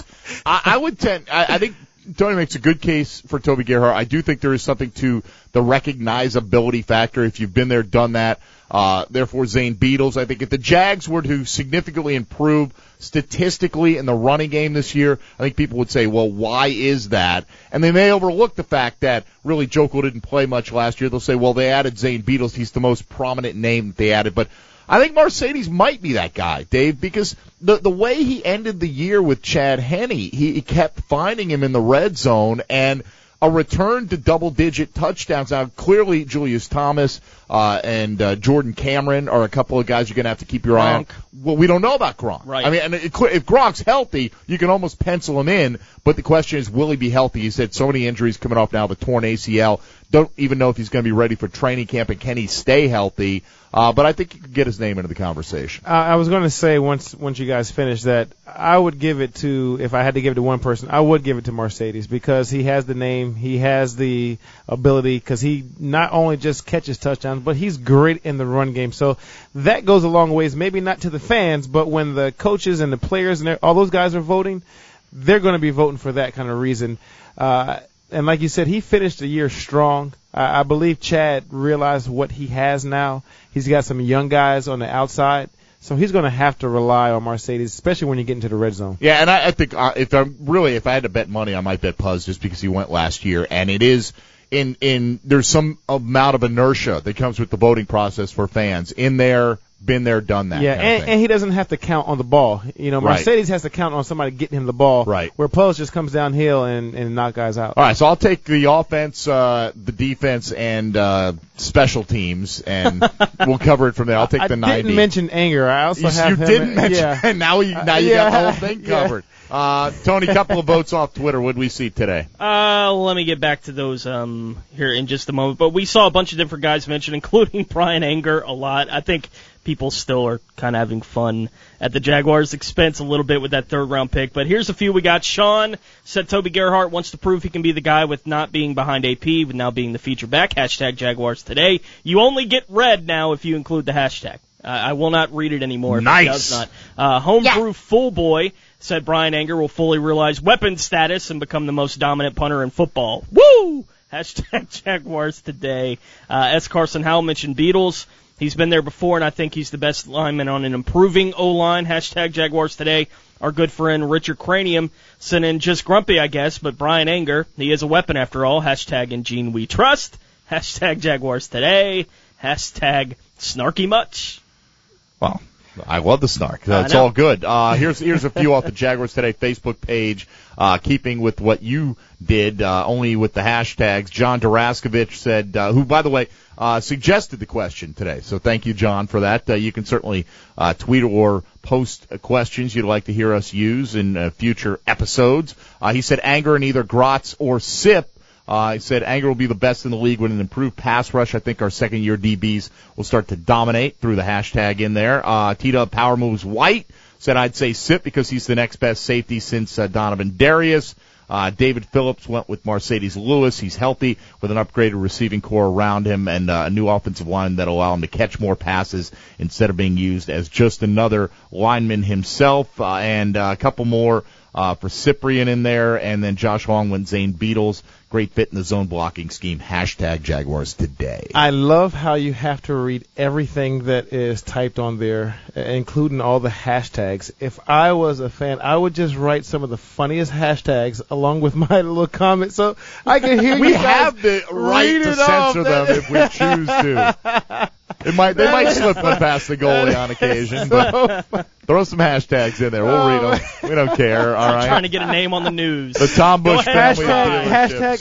I think Tony makes a good case for Toby Gerhart. I do think there is something to the recognizability factor. If you've been there, done that. Therefore, Zane Beadles. I think if the Jags were to significantly improve statistically in the running game this year, I think people would say, well, why is that? And they may overlook the fact that really Joeckel didn't play much last year. They'll say, well, they added Zane Beadles. He's the most prominent name that they added. But I think Marcedes might be that guy, Dave, because the way he ended the year with Chad Henne, he kept finding him in the red zone, and a return to double-digit touchdowns. Now, clearly, Julius Thomas and Jordan Cameron are a couple of guys you're going to have to keep your eye on. Well, we don't know about Gronk. Right. I mean, if Gronk's healthy, you can almost pencil him in, but the question is, will he be healthy? He's had so many injuries coming off now, the torn ACL. Don't even know if he's going to be ready for training camp, and can he stay healthy? But I think you could get his name into the conversation. I was going to say once you guys finish that, I would give it to, if I had to give it to one person, I would give it to Marcedes because he has the name, he has the ability, because he not only just catches touchdowns, but he's great in the run game. So that goes a long ways, maybe not to the fans, but when the coaches and the players and all those guys are voting, they're going to be voting for that kind of reason. And like you said, he finished the year strong. I believe Chad realized what he has now. He's got some young guys on the outside, so he's going to have to rely on Marcedes, especially when you get into the red zone. Yeah, and I think if I had to bet money, I might bet Puz just because he went last year, and it is there's some amount of inertia that comes with the voting process for fans. In there, been there, done that. Yeah, kind of thing. And he doesn't have to count on the ball. Marcedes has to count on somebody getting him the ball. Right. Where Puz just comes downhill and knock guys out. All right, so I'll take the offense, the defense, and special teams, and we'll cover it from there. I'll take the 90. I didn't mention Anger. I also have him. You didn't mention. Yeah. And now you got the whole thing covered. Tony, couple of votes off Twitter. What did we see today? Let me get back to those here in just a moment. But we saw a bunch of different guys mentioned, including Brian Anger a lot. I think people still are kind of having fun at the Jaguars' expense a little bit with that 3rd-round pick. But here's a few we got. Sean said Toby Gerhart wants to prove he can be the guy with not being behind AP, with now being the feature back. Hashtag Jaguars today. You only get read now if you include the hashtag. I will not read it anymore. Nice. If it does not. Homebrew Full Boy said Brian Anger will fully realize weapon status and become the most dominant punter in football. Woo! Hashtag Jaguars today. S. Carson Howell mentioned Beatles. He's been there before, and I think he's the best lineman on an improving O-line. Hashtag Jaguars today. Our good friend Richard Cranium sent in just grumpy, I guess, but Brian Anger, he is a weapon after all. Hashtag in Gene we trust. Hashtag Jaguars today. Hashtag snarky much. Well, I love the snark. It's all good. Here's a few off the Jaguars Today Facebook page, keeping with what you did, only with the hashtags. John Daraskovich said, who, by the way, suggested the question today. So thank you, John, for that. You can certainly tweet or post questions you'd like to hear us use in future episodes. He said anger in either Gratz or Sip. He said Anger will be the best in the league with an improved pass rush. I think our second-year DBs will start to dominate through the hashtag in there. T-Dub Power Moves White said I'd say Sip because he's the next best safety since Donovan Darius. David Phillips went with Mercedes Lewis. He's healthy with an upgraded receiving core around him and a new offensive line that'll allow him to catch more passes instead of being used as just another lineman himself. And a couple more for Cyprian in there. And then Josh Long went Zane Beatles. Great fit in the zone blocking scheme. Hashtag Jaguars today. I love how you have to read everything that is typed on there, including all the hashtags. If I was a fan, I would just write some of the funniest hashtags along with my little comment so I can hear we you guys have the right to censor them if we choose to. They might slip one past the goalie on occasion, but throw some hashtags in there. We'll read them. We don't care. All right. Trying to get a name on the news. The Tom Bush family of dealerships.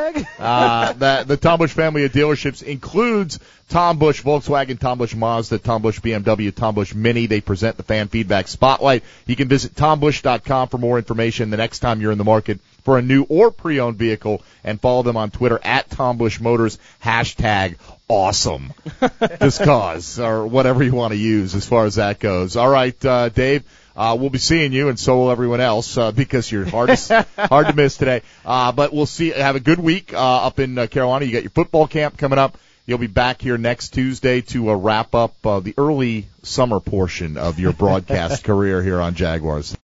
Hashtag. The Tom Bush family of dealerships includes Tom Bush Volkswagen, Tom Bush Mazda, Tom Bush BMW, Tom Bush Mini. They present the Fan Feedback Spotlight. You can visit tombush.com for more information the next time you're in the market for a new or pre-owned vehicle, and follow them on Twitter at Tom Bush Motors, hashtag awesome. Just cause, or whatever you want to use as far as that goes. All right, Dave, we'll be seeing you, and so will everyone else, because you're hard to miss today. But we'll see. Have a good week up in Carolina. You got your football camp coming up. You'll be back here next Tuesday to wrap up the early summer portion of your broadcast career here on Jaguars.